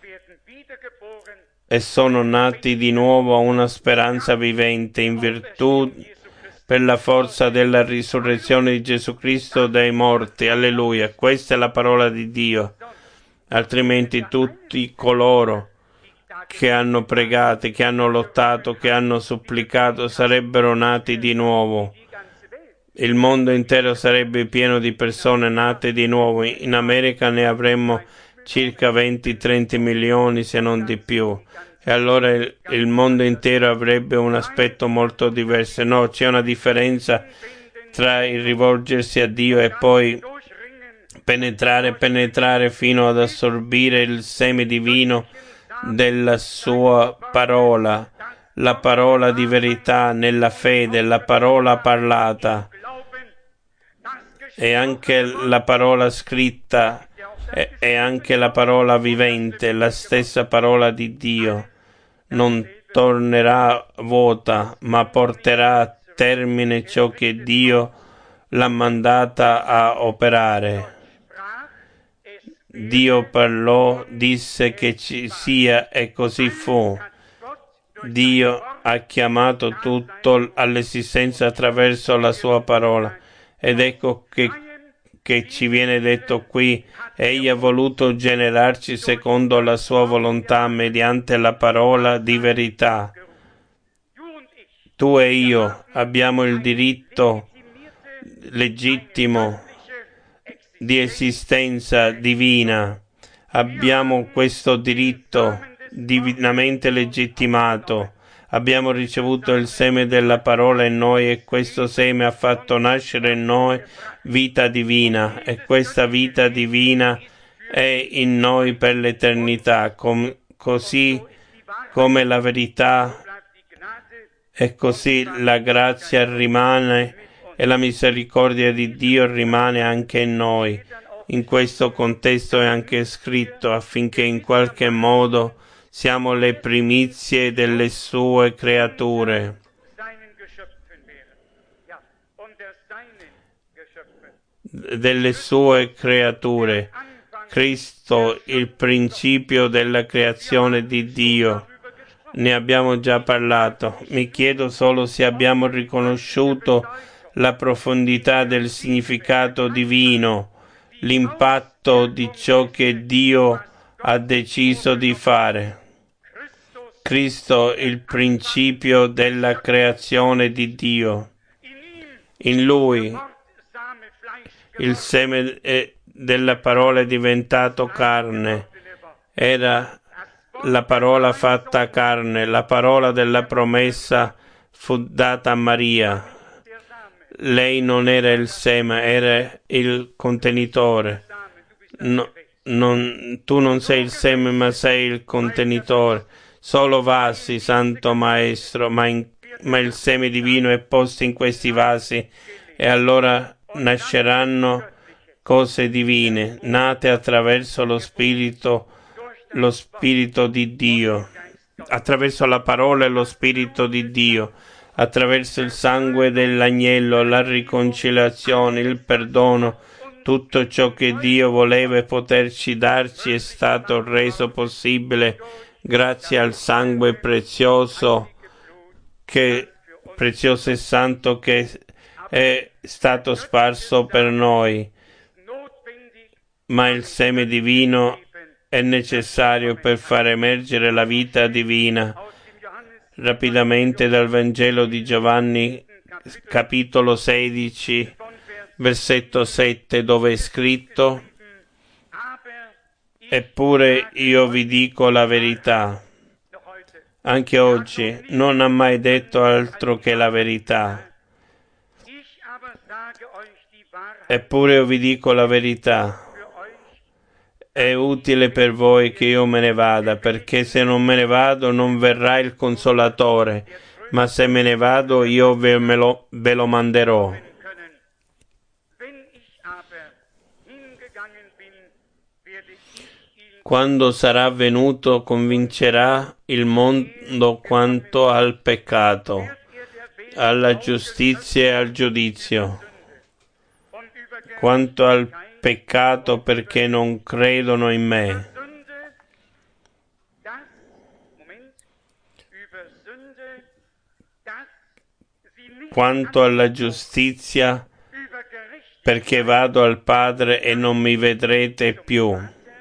e sono nati di nuovo a una speranza vivente in virtù per la forza della risurrezione di Gesù Cristo dai morti. Alleluia. Questa è la parola di Dio. Altrimenti tutti coloro che hanno pregato, che hanno lottato, che hanno supplicato sarebbero nati di nuovo. Il mondo intero sarebbe pieno di persone nate di nuovo. In America ne avremmo circa 20-30 milioni, se non di più. E allora il mondo intero avrebbe un aspetto molto diverso. No, c'è una differenza tra il rivolgersi a Dio e poi penetrare fino ad assorbire il seme divino della sua parola, la parola di verità nella fede, la parola parlata e anche la parola scritta e anche la parola vivente, la stessa parola di Dio. Non tornerà vuota, ma porterà a termine ciò che Dio l'ha mandata a operare. Dio parlò, disse che ci sia e così fu. Dio ha chiamato tutto all'esistenza attraverso la sua parola ed ecco che ci viene detto qui: Egli ha voluto generarci secondo la sua volontà mediante la parola di verità. Tu e io abbiamo il diritto legittimo di esistenza divina. Abbiamo questo diritto divinamente legittimato. Abbiamo ricevuto il seme della parola in noi e questo seme ha fatto nascere in noi vita divina e questa vita divina è in noi per l'eternità, così come la verità e così la grazia rimane e la misericordia di Dio rimane anche in noi. In questo contesto è anche scritto affinché in qualche modo siamo le primizie delle sue creature. Delle sue creature. Cristo, il principio della creazione di Dio. Ne abbiamo già parlato. Mi chiedo solo se abbiamo riconosciuto la profondità del significato divino, l'impatto di ciò che Dio ha deciso di fare. Cristo, il principio della creazione di Dio. In Lui, il seme della parola è diventato carne. Era la parola fatta carne, la parola della promessa fu data a Maria. Lei non era il seme, era il contenitore. Tu non sei il seme, ma sei il contenitore. Solo vasi, Santo Maestro, ma il seme divino è posto in questi vasi e allora nasceranno cose divine, nate attraverso lo Spirito di Dio, attraverso la parola e lo Spirito di Dio, attraverso il sangue dell'agnello, la riconciliazione, il perdono. Tutto ciò che Dio voleva poterci darci è stato reso possibile grazie al sangue prezioso e santo che è stato sparso per noi. Ma il seme divino è necessario per far emergere la vita divina. Rapidamente dal Vangelo di Giovanni, capitolo 16, versetto 7, dove è scritto: Eppure io vi dico la verità. Anche oggi non ha mai detto altro che la verità. Eppure io vi dico la verità. È utile per voi che io me ne vada, perché se non me ne vado non verrà il Consolatore, ma se me ne vado io ve lo manderò. Quando sarà venuto convincerà il mondo quanto al peccato, alla giustizia e al giudizio. Quanto al peccato perché non credono in me. Quanto alla giustizia perché vado al Padre e non mi vedrete più.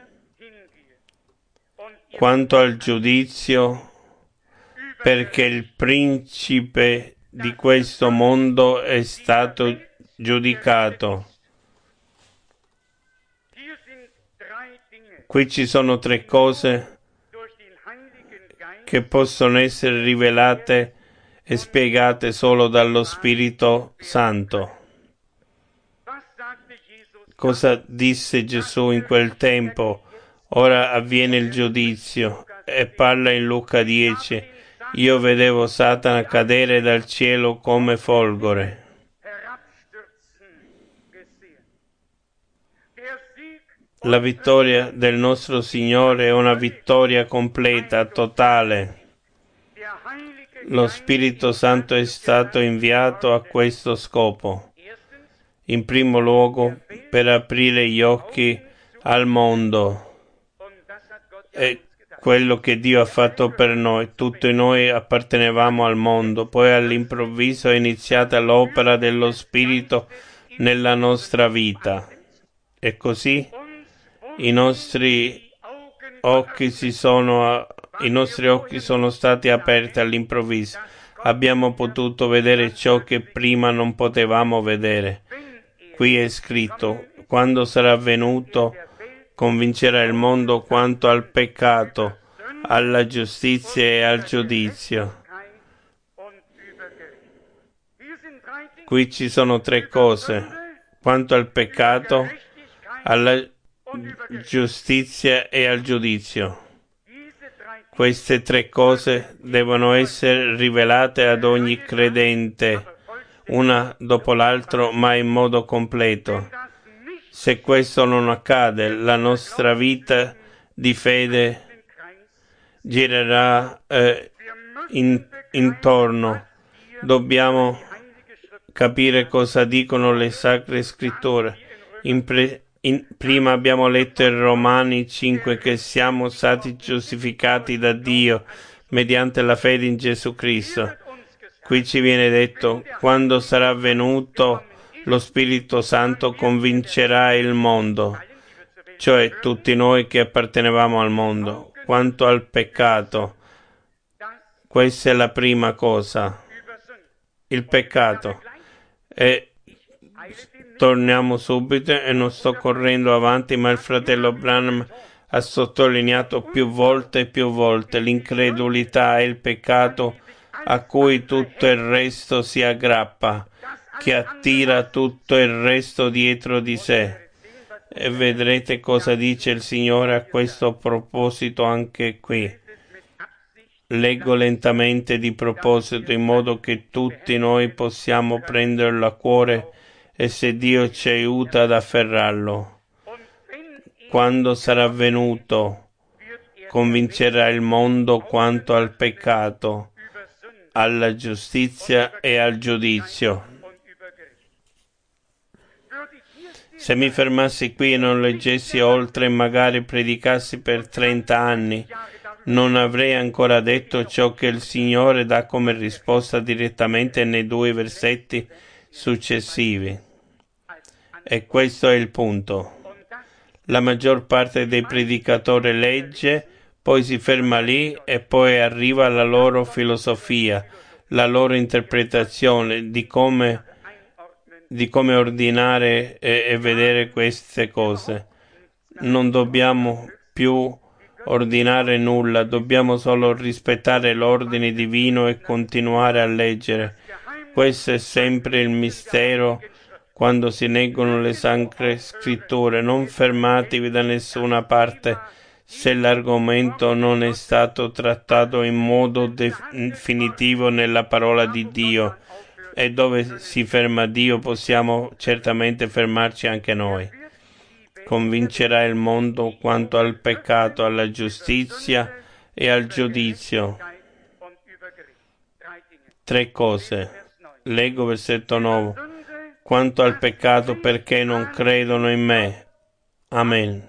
Quanto al giudizio perché il principe di questo mondo è stato giudicato. Qui ci sono tre cose che possono essere rivelate e spiegate solo dallo Spirito Santo. Cosa disse Gesù in quel tempo? Ora avviene il giudizio. E parla in Luca 10. Io vedevo Satana cadere dal cielo come folgore. La vittoria del nostro Signore è una vittoria completa, totale. Lo Spirito Santo è stato inviato a questo scopo. In primo luogo, per aprire gli occhi al mondo. È quello che Dio ha fatto per noi. Tutti noi appartenevamo al mondo. Poi all'improvviso è iniziata l'opera dello Spirito nella nostra vita. E così i nostri occhi sono stati aperti all'improvviso. Abbiamo potuto vedere ciò che prima non potevamo vedere. Qui è scritto: quando sarà venuto, convincerà il mondo quanto al peccato, alla giustizia e al giudizio. Qui ci sono tre cose: quanto al peccato, alla giustizia e al giudizio. Queste tre cose devono essere rivelate ad ogni credente, una dopo l'altra, ma in modo completo. Se questo non accade, la nostra vita di fede girerà intorno. Dobbiamo capire cosa dicono le Sacre Scritture. Prima abbiamo letto in Romani 5 che siamo stati giustificati da Dio mediante la fede in Gesù Cristo. Qui ci viene detto: quando sarà venuto, lo Spirito Santo convincerà il mondo, cioè tutti noi che appartenevamo al mondo, quanto al peccato. Questa è la prima cosa, il peccato. E torniamo subito, e non sto correndo avanti, ma il fratello Branham ha sottolineato più volte l'incredulità e il peccato a cui tutto il resto si aggrappa, che attira tutto il resto dietro di sé. E vedrete cosa dice il Signore a questo proposito anche qui. Leggo lentamente di proposito, in modo che tutti noi possiamo prenderlo a cuore, e se Dio ci aiuta ad afferrarlo. Quando sarà venuto, convincerà il mondo quanto al peccato, alla giustizia e al giudizio. Se mi fermassi qui e non leggessi oltre e magari predicassi per 30 anni, non avrei ancora detto ciò che il Signore dà come risposta direttamente nei 2 versetti successivi. E questo è il punto. La maggior parte dei predicatori legge, poi si ferma lì e poi arriva alla loro filosofia, la loro interpretazione di come ordinare e vedere queste cose. Non dobbiamo più ordinare nulla, dobbiamo solo rispettare l'ordine divino e continuare a leggere. Questo è sempre il mistero quando si leggono le Sacre Scritture. Non fermatevi da nessuna parte se l'argomento non è stato trattato in modo definitivo nella parola di Dio. E dove si ferma Dio possiamo certamente fermarci anche noi. Convincerà il mondo quanto al peccato, alla giustizia e al giudizio. 3 cose. Leggo versetto 9. Quanto al peccato, perché non credono in me. Amen.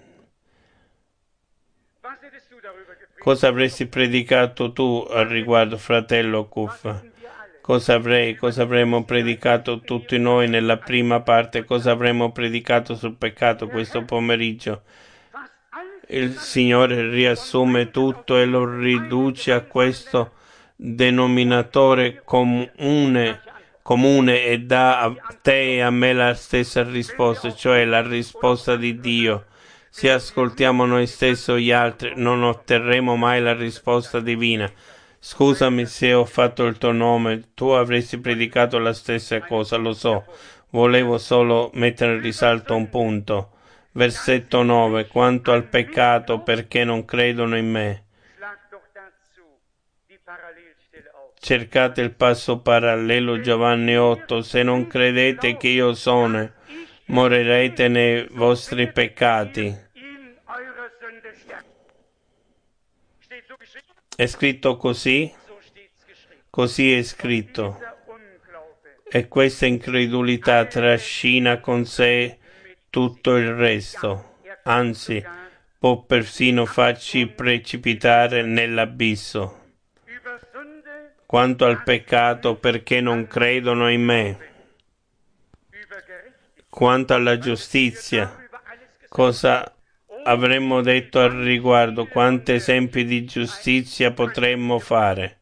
Cosa avresti predicato tu al riguardo, fratello Cuffa? Cosa avremmo predicato tutti noi nella prima parte? Cosa avremmo predicato sul peccato questo pomeriggio? Il Signore riassume tutto e lo riduce a questo denominatore comune e dà a te e a me la stessa risposta, cioè la risposta di Dio. Se ascoltiamo noi stessi o gli altri, non otterremo mai la risposta divina. Scusami se ho fatto il tuo nome, tu avresti predicato la stessa cosa, lo so. volevo solo mettere in risalto un punto. Versetto 9. Quanto al peccato, perché non credono in me. Cercate il passo parallelo, Giovanni 8. Se non credete che io sono, morirete nei vostri peccati. È scritto così? Così è scritto. E questa incredulità trascina con sé tutto il resto, anzi, può persino farci precipitare nell'abisso. Quanto al peccato, perché non credono in me. Quanto alla giustizia, cosa avremmo detto al riguardo? Quanti esempi di giustizia potremmo fare?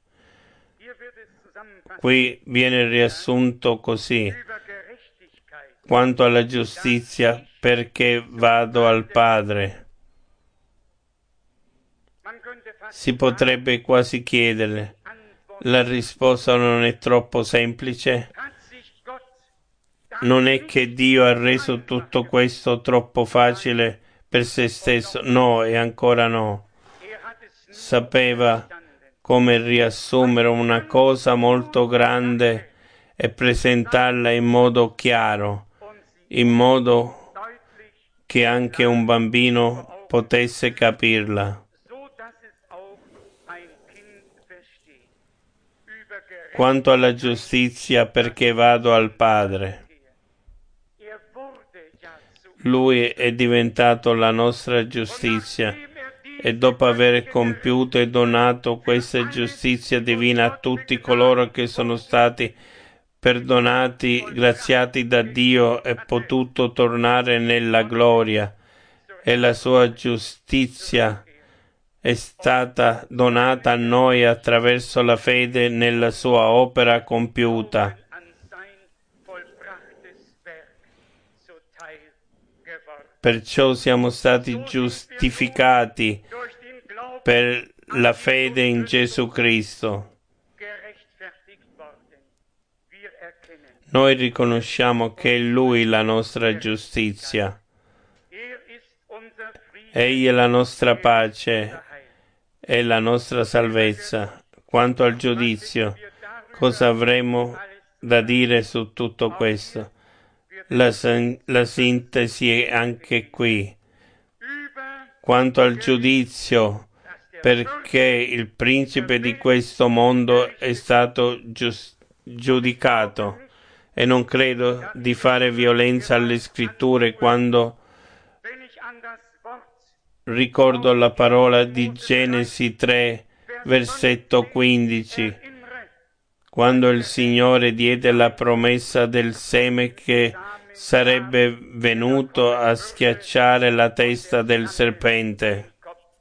Qui viene riassunto così. Quanto alla giustizia, perché vado al Padre. Si potrebbe quasi chiedere, la risposta non è troppo semplice? Non è che Dio ha reso tutto questo troppo facile per se stesso? No, e ancora no. Sapeva come riassumere una cosa molto grande e presentarla in modo chiaro, in modo che anche un bambino potesse capirla. Quanto alla giustizia, perché vado al Padre. Lui è diventato la nostra giustizia e dopo aver compiuto e donato questa giustizia divina a tutti coloro che sono stati perdonati, graziati da Dio, è potuto tornare nella gloria e la sua giustizia è stata donata a noi attraverso la fede nella sua opera compiuta. Perciò siamo stati giustificati per la fede in Gesù Cristo. Noi riconosciamo che è Lui la nostra giustizia. Egli è la nostra pace e la nostra salvezza. Quanto al giudizio, cosa avremo da dire su tutto questo? La sintesi è anche qui. Quanto al giudizio, perché il principe di questo mondo è stato giudicato, e non credo di fare violenza alle scritture quando ricordo la parola di Genesi 3, versetto 15, quando il Signore diede la promessa del seme che sarebbe venuto a schiacciare la testa del serpente.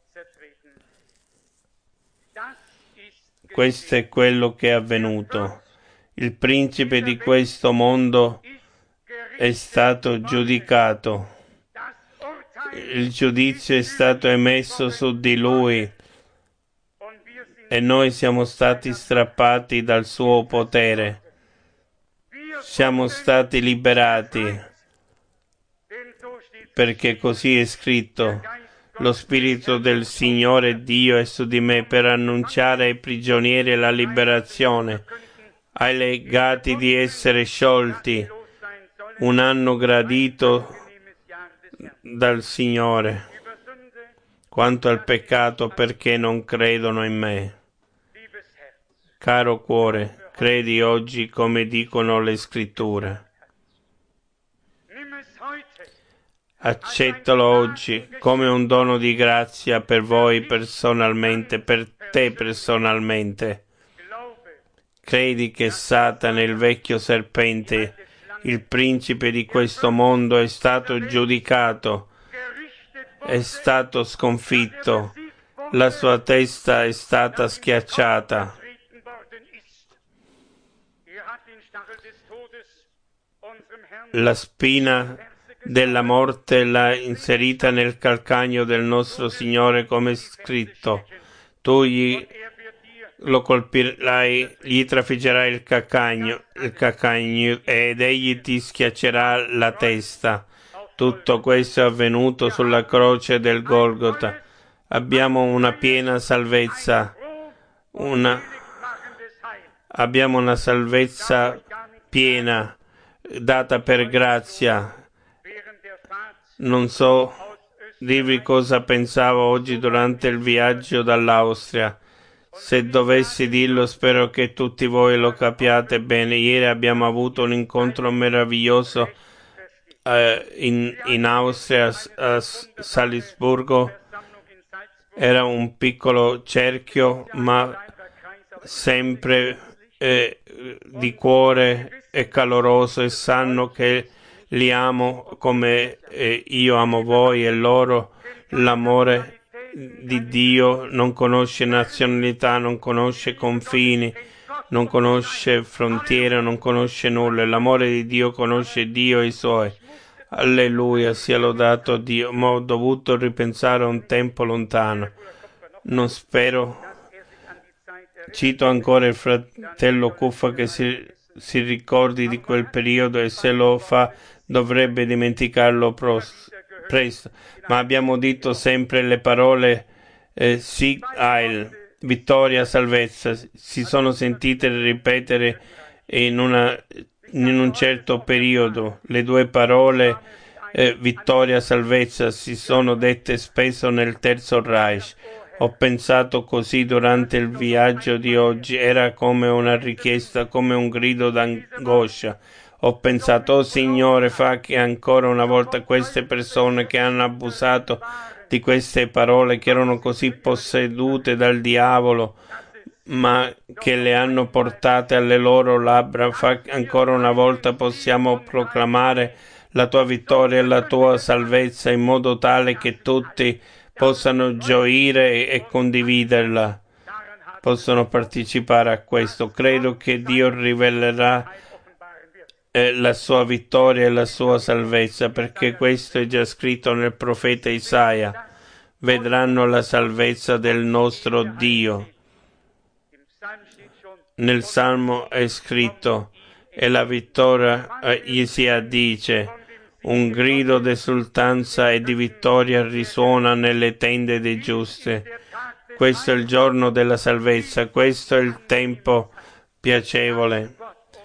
Questo è quello che è avvenuto. Il principe di questo mondo è stato giudicato. Il giudizio è stato emesso su di lui e noi siamo stati strappati dal suo potere. Siamo stati liberati, perché così è scritto: lo Spirito del Signore Dio è su di me per annunciare ai prigionieri la liberazione, ai legati di essere sciolti, un anno gradito dal Signore. Quanto al peccato, perché non credono in me. Caro cuore, credi oggi come dicono le scritture. Accettalo oggi come un dono di grazia per voi personalmente, per te personalmente. Credi che Satana, il vecchio serpente, il principe di questo mondo, è stato giudicato, è stato sconfitto, la sua testa è stata schiacciata. La spina della morte l'ha inserita nel calcagno del nostro Signore, come è scritto: tu gli lo colpirai, gli trafiggerai il cacagno, ed egli ti schiaccerà la testa. Tutto questo è avvenuto sulla croce del Golgota. Abbiamo una piena salvezza, abbiamo una salvezza piena, data per grazia. Non so dirvi cosa pensavo oggi durante il viaggio dall'Austria. Se dovessi dirlo, spero che tutti voi lo capiate bene. Ieri abbiamo avuto un incontro meraviglioso in Austria, a Salisburgo. Era un piccolo cerchio, ma sempre di cuore e caloroso, e sanno che li amo come io amo voi, e loro. L'amore di Dio non conosce nazionalità, non conosce confini, non conosce frontiere, non conosce nulla. L'amore di Dio conosce Dio e i suoi. Alleluia, sia lodato Dio. Ma ho dovuto ripensare a un tempo lontano. Non spero. Cito ancora il fratello Cuffa che si ricordi di quel periodo, e se lo fa dovrebbe dimenticarlo presto. Ma abbiamo detto sempre le parole Sieg Heil, vittoria, salvezza. Si sono sentite ripetere in un certo periodo. Le due parole vittoria, salvezza si sono dette spesso nel Terzo Reich. Ho pensato così durante il viaggio di oggi. Era come una richiesta, come un grido d'angoscia. Ho pensato, oh Signore, fa che ancora una volta queste persone che hanno abusato di queste parole, che erano così possedute dal diavolo, ma che le hanno portate alle loro labbra, fa che ancora una volta possiamo proclamare la tua vittoria e la tua salvezza, in modo tale che tutti possano gioire e condividerla, possono partecipare a questo. Credo che Dio rivelerà la sua vittoria e la sua salvezza, perché questo è già scritto nel profeta Isaia. Vedranno la salvezza del nostro Dio. Nel Salmo è scritto, e la vittoria, Isaia dice, un grido d'esultanza e di vittoria risuona nelle tende dei giusti. Questo è il giorno della salvezza, questo è il tempo piacevole.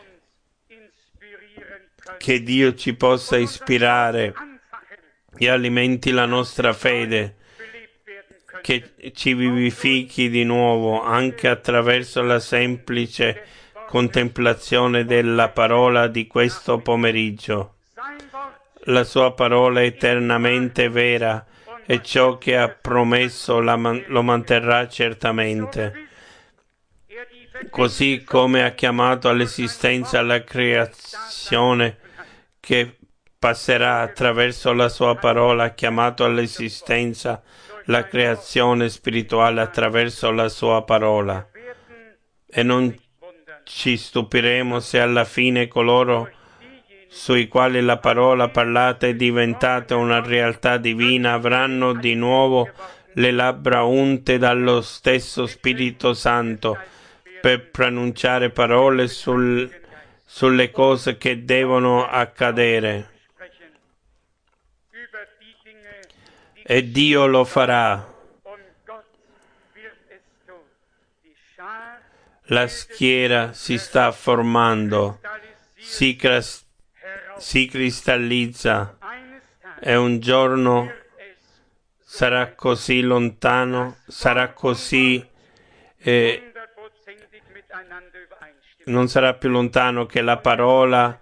Che Dio ci possa ispirare e alimenti la nostra fede, che ci vivifichi di nuovo anche attraverso la semplice contemplazione della parola di questo pomeriggio. La sua parola è eternamente vera, e ciò che ha promesso lo manterrà certamente. Così come ha chiamato all'esistenza la creazione che passerà attraverso la sua parola, ha chiamato all'esistenza la creazione spirituale attraverso la sua parola. E non ci stupiremo se alla fine coloro sui quali la parola parlata è diventata una realtà divina avranno di nuovo le labbra unte dallo stesso Spirito Santo per pronunciare parole sulle cose che devono accadere. E Dio lo farà. La schiera si sta formando, si cristallizza, e un giorno sarà così lontano, sarà così non sarà più lontano che la parola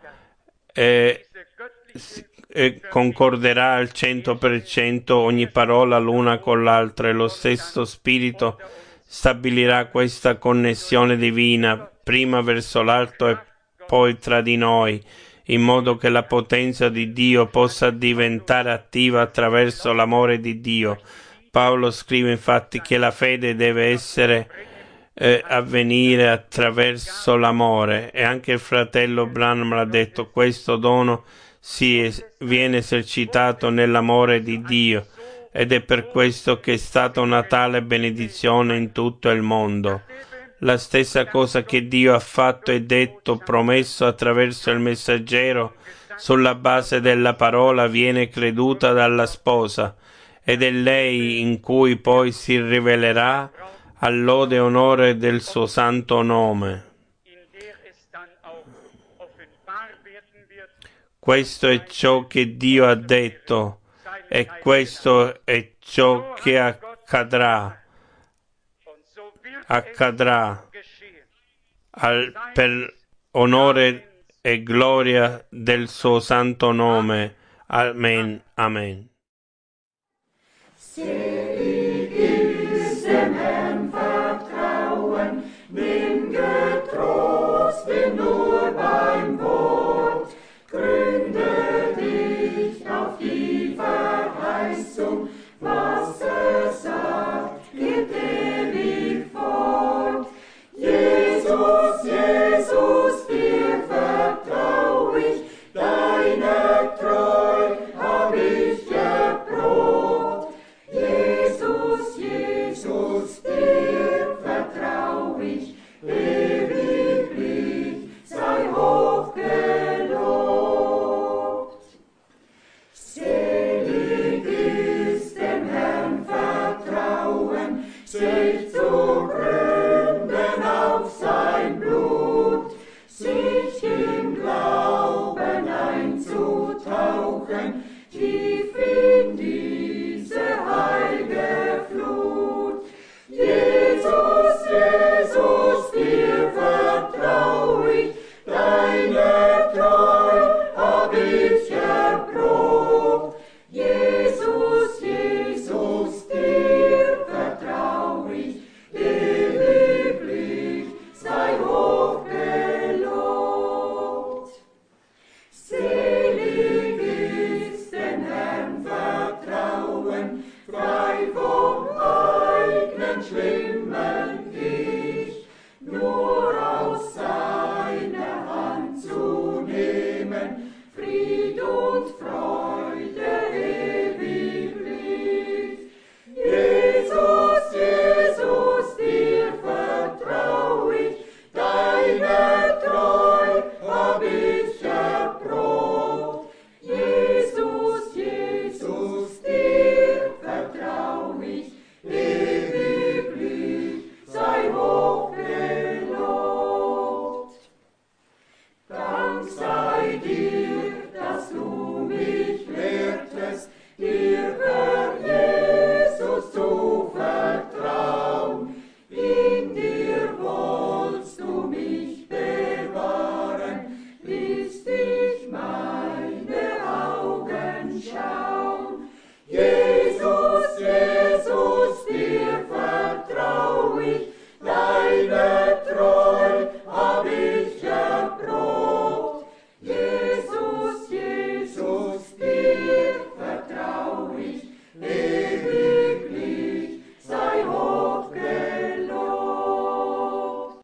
concorderà al 100%, ogni parola l'una con l'altra, e lo stesso Spirito stabilirà questa connessione divina, prima verso l'alto e poi tra di noi, in modo che la potenza di Dio possa diventare attiva attraverso l'amore di Dio. Paolo scrive infatti che la fede deve essere avvenire attraverso l'amore, e anche il fratello Branham l'ha detto, questo dono viene esercitato nell'amore di Dio, ed è per questo che è stata una tale benedizione in tutto il mondo. La stessa cosa che Dio ha fatto e detto, promesso attraverso il messaggero, sulla base della parola viene creduta dalla sposa, ed è lei in cui poi si rivelerà all'ode e onore del suo santo nome. Questo è ciò che Dio ha detto e questo è ciò che accadrà per onore e gloria del suo santo nome. Amen. Amen. Selig ist dem Herrn Vertrauen, nimm getrost ihn nur beim Wort, gründe dich auf die Verheißung, was sagt, geht ewig fort. Jesus, Jesus, dir vertrau ich, deine Treu hab ich erprobt. Jesus, Jesus, dir vertrau ich, ewiglich sei hoch gelobt. Selig ist dem Herrn Vertrauen, sich zu gründen auf sein Blut, sich im Glauben einzutauchen, tief in diese heilige Flut. Jesus, Jesus,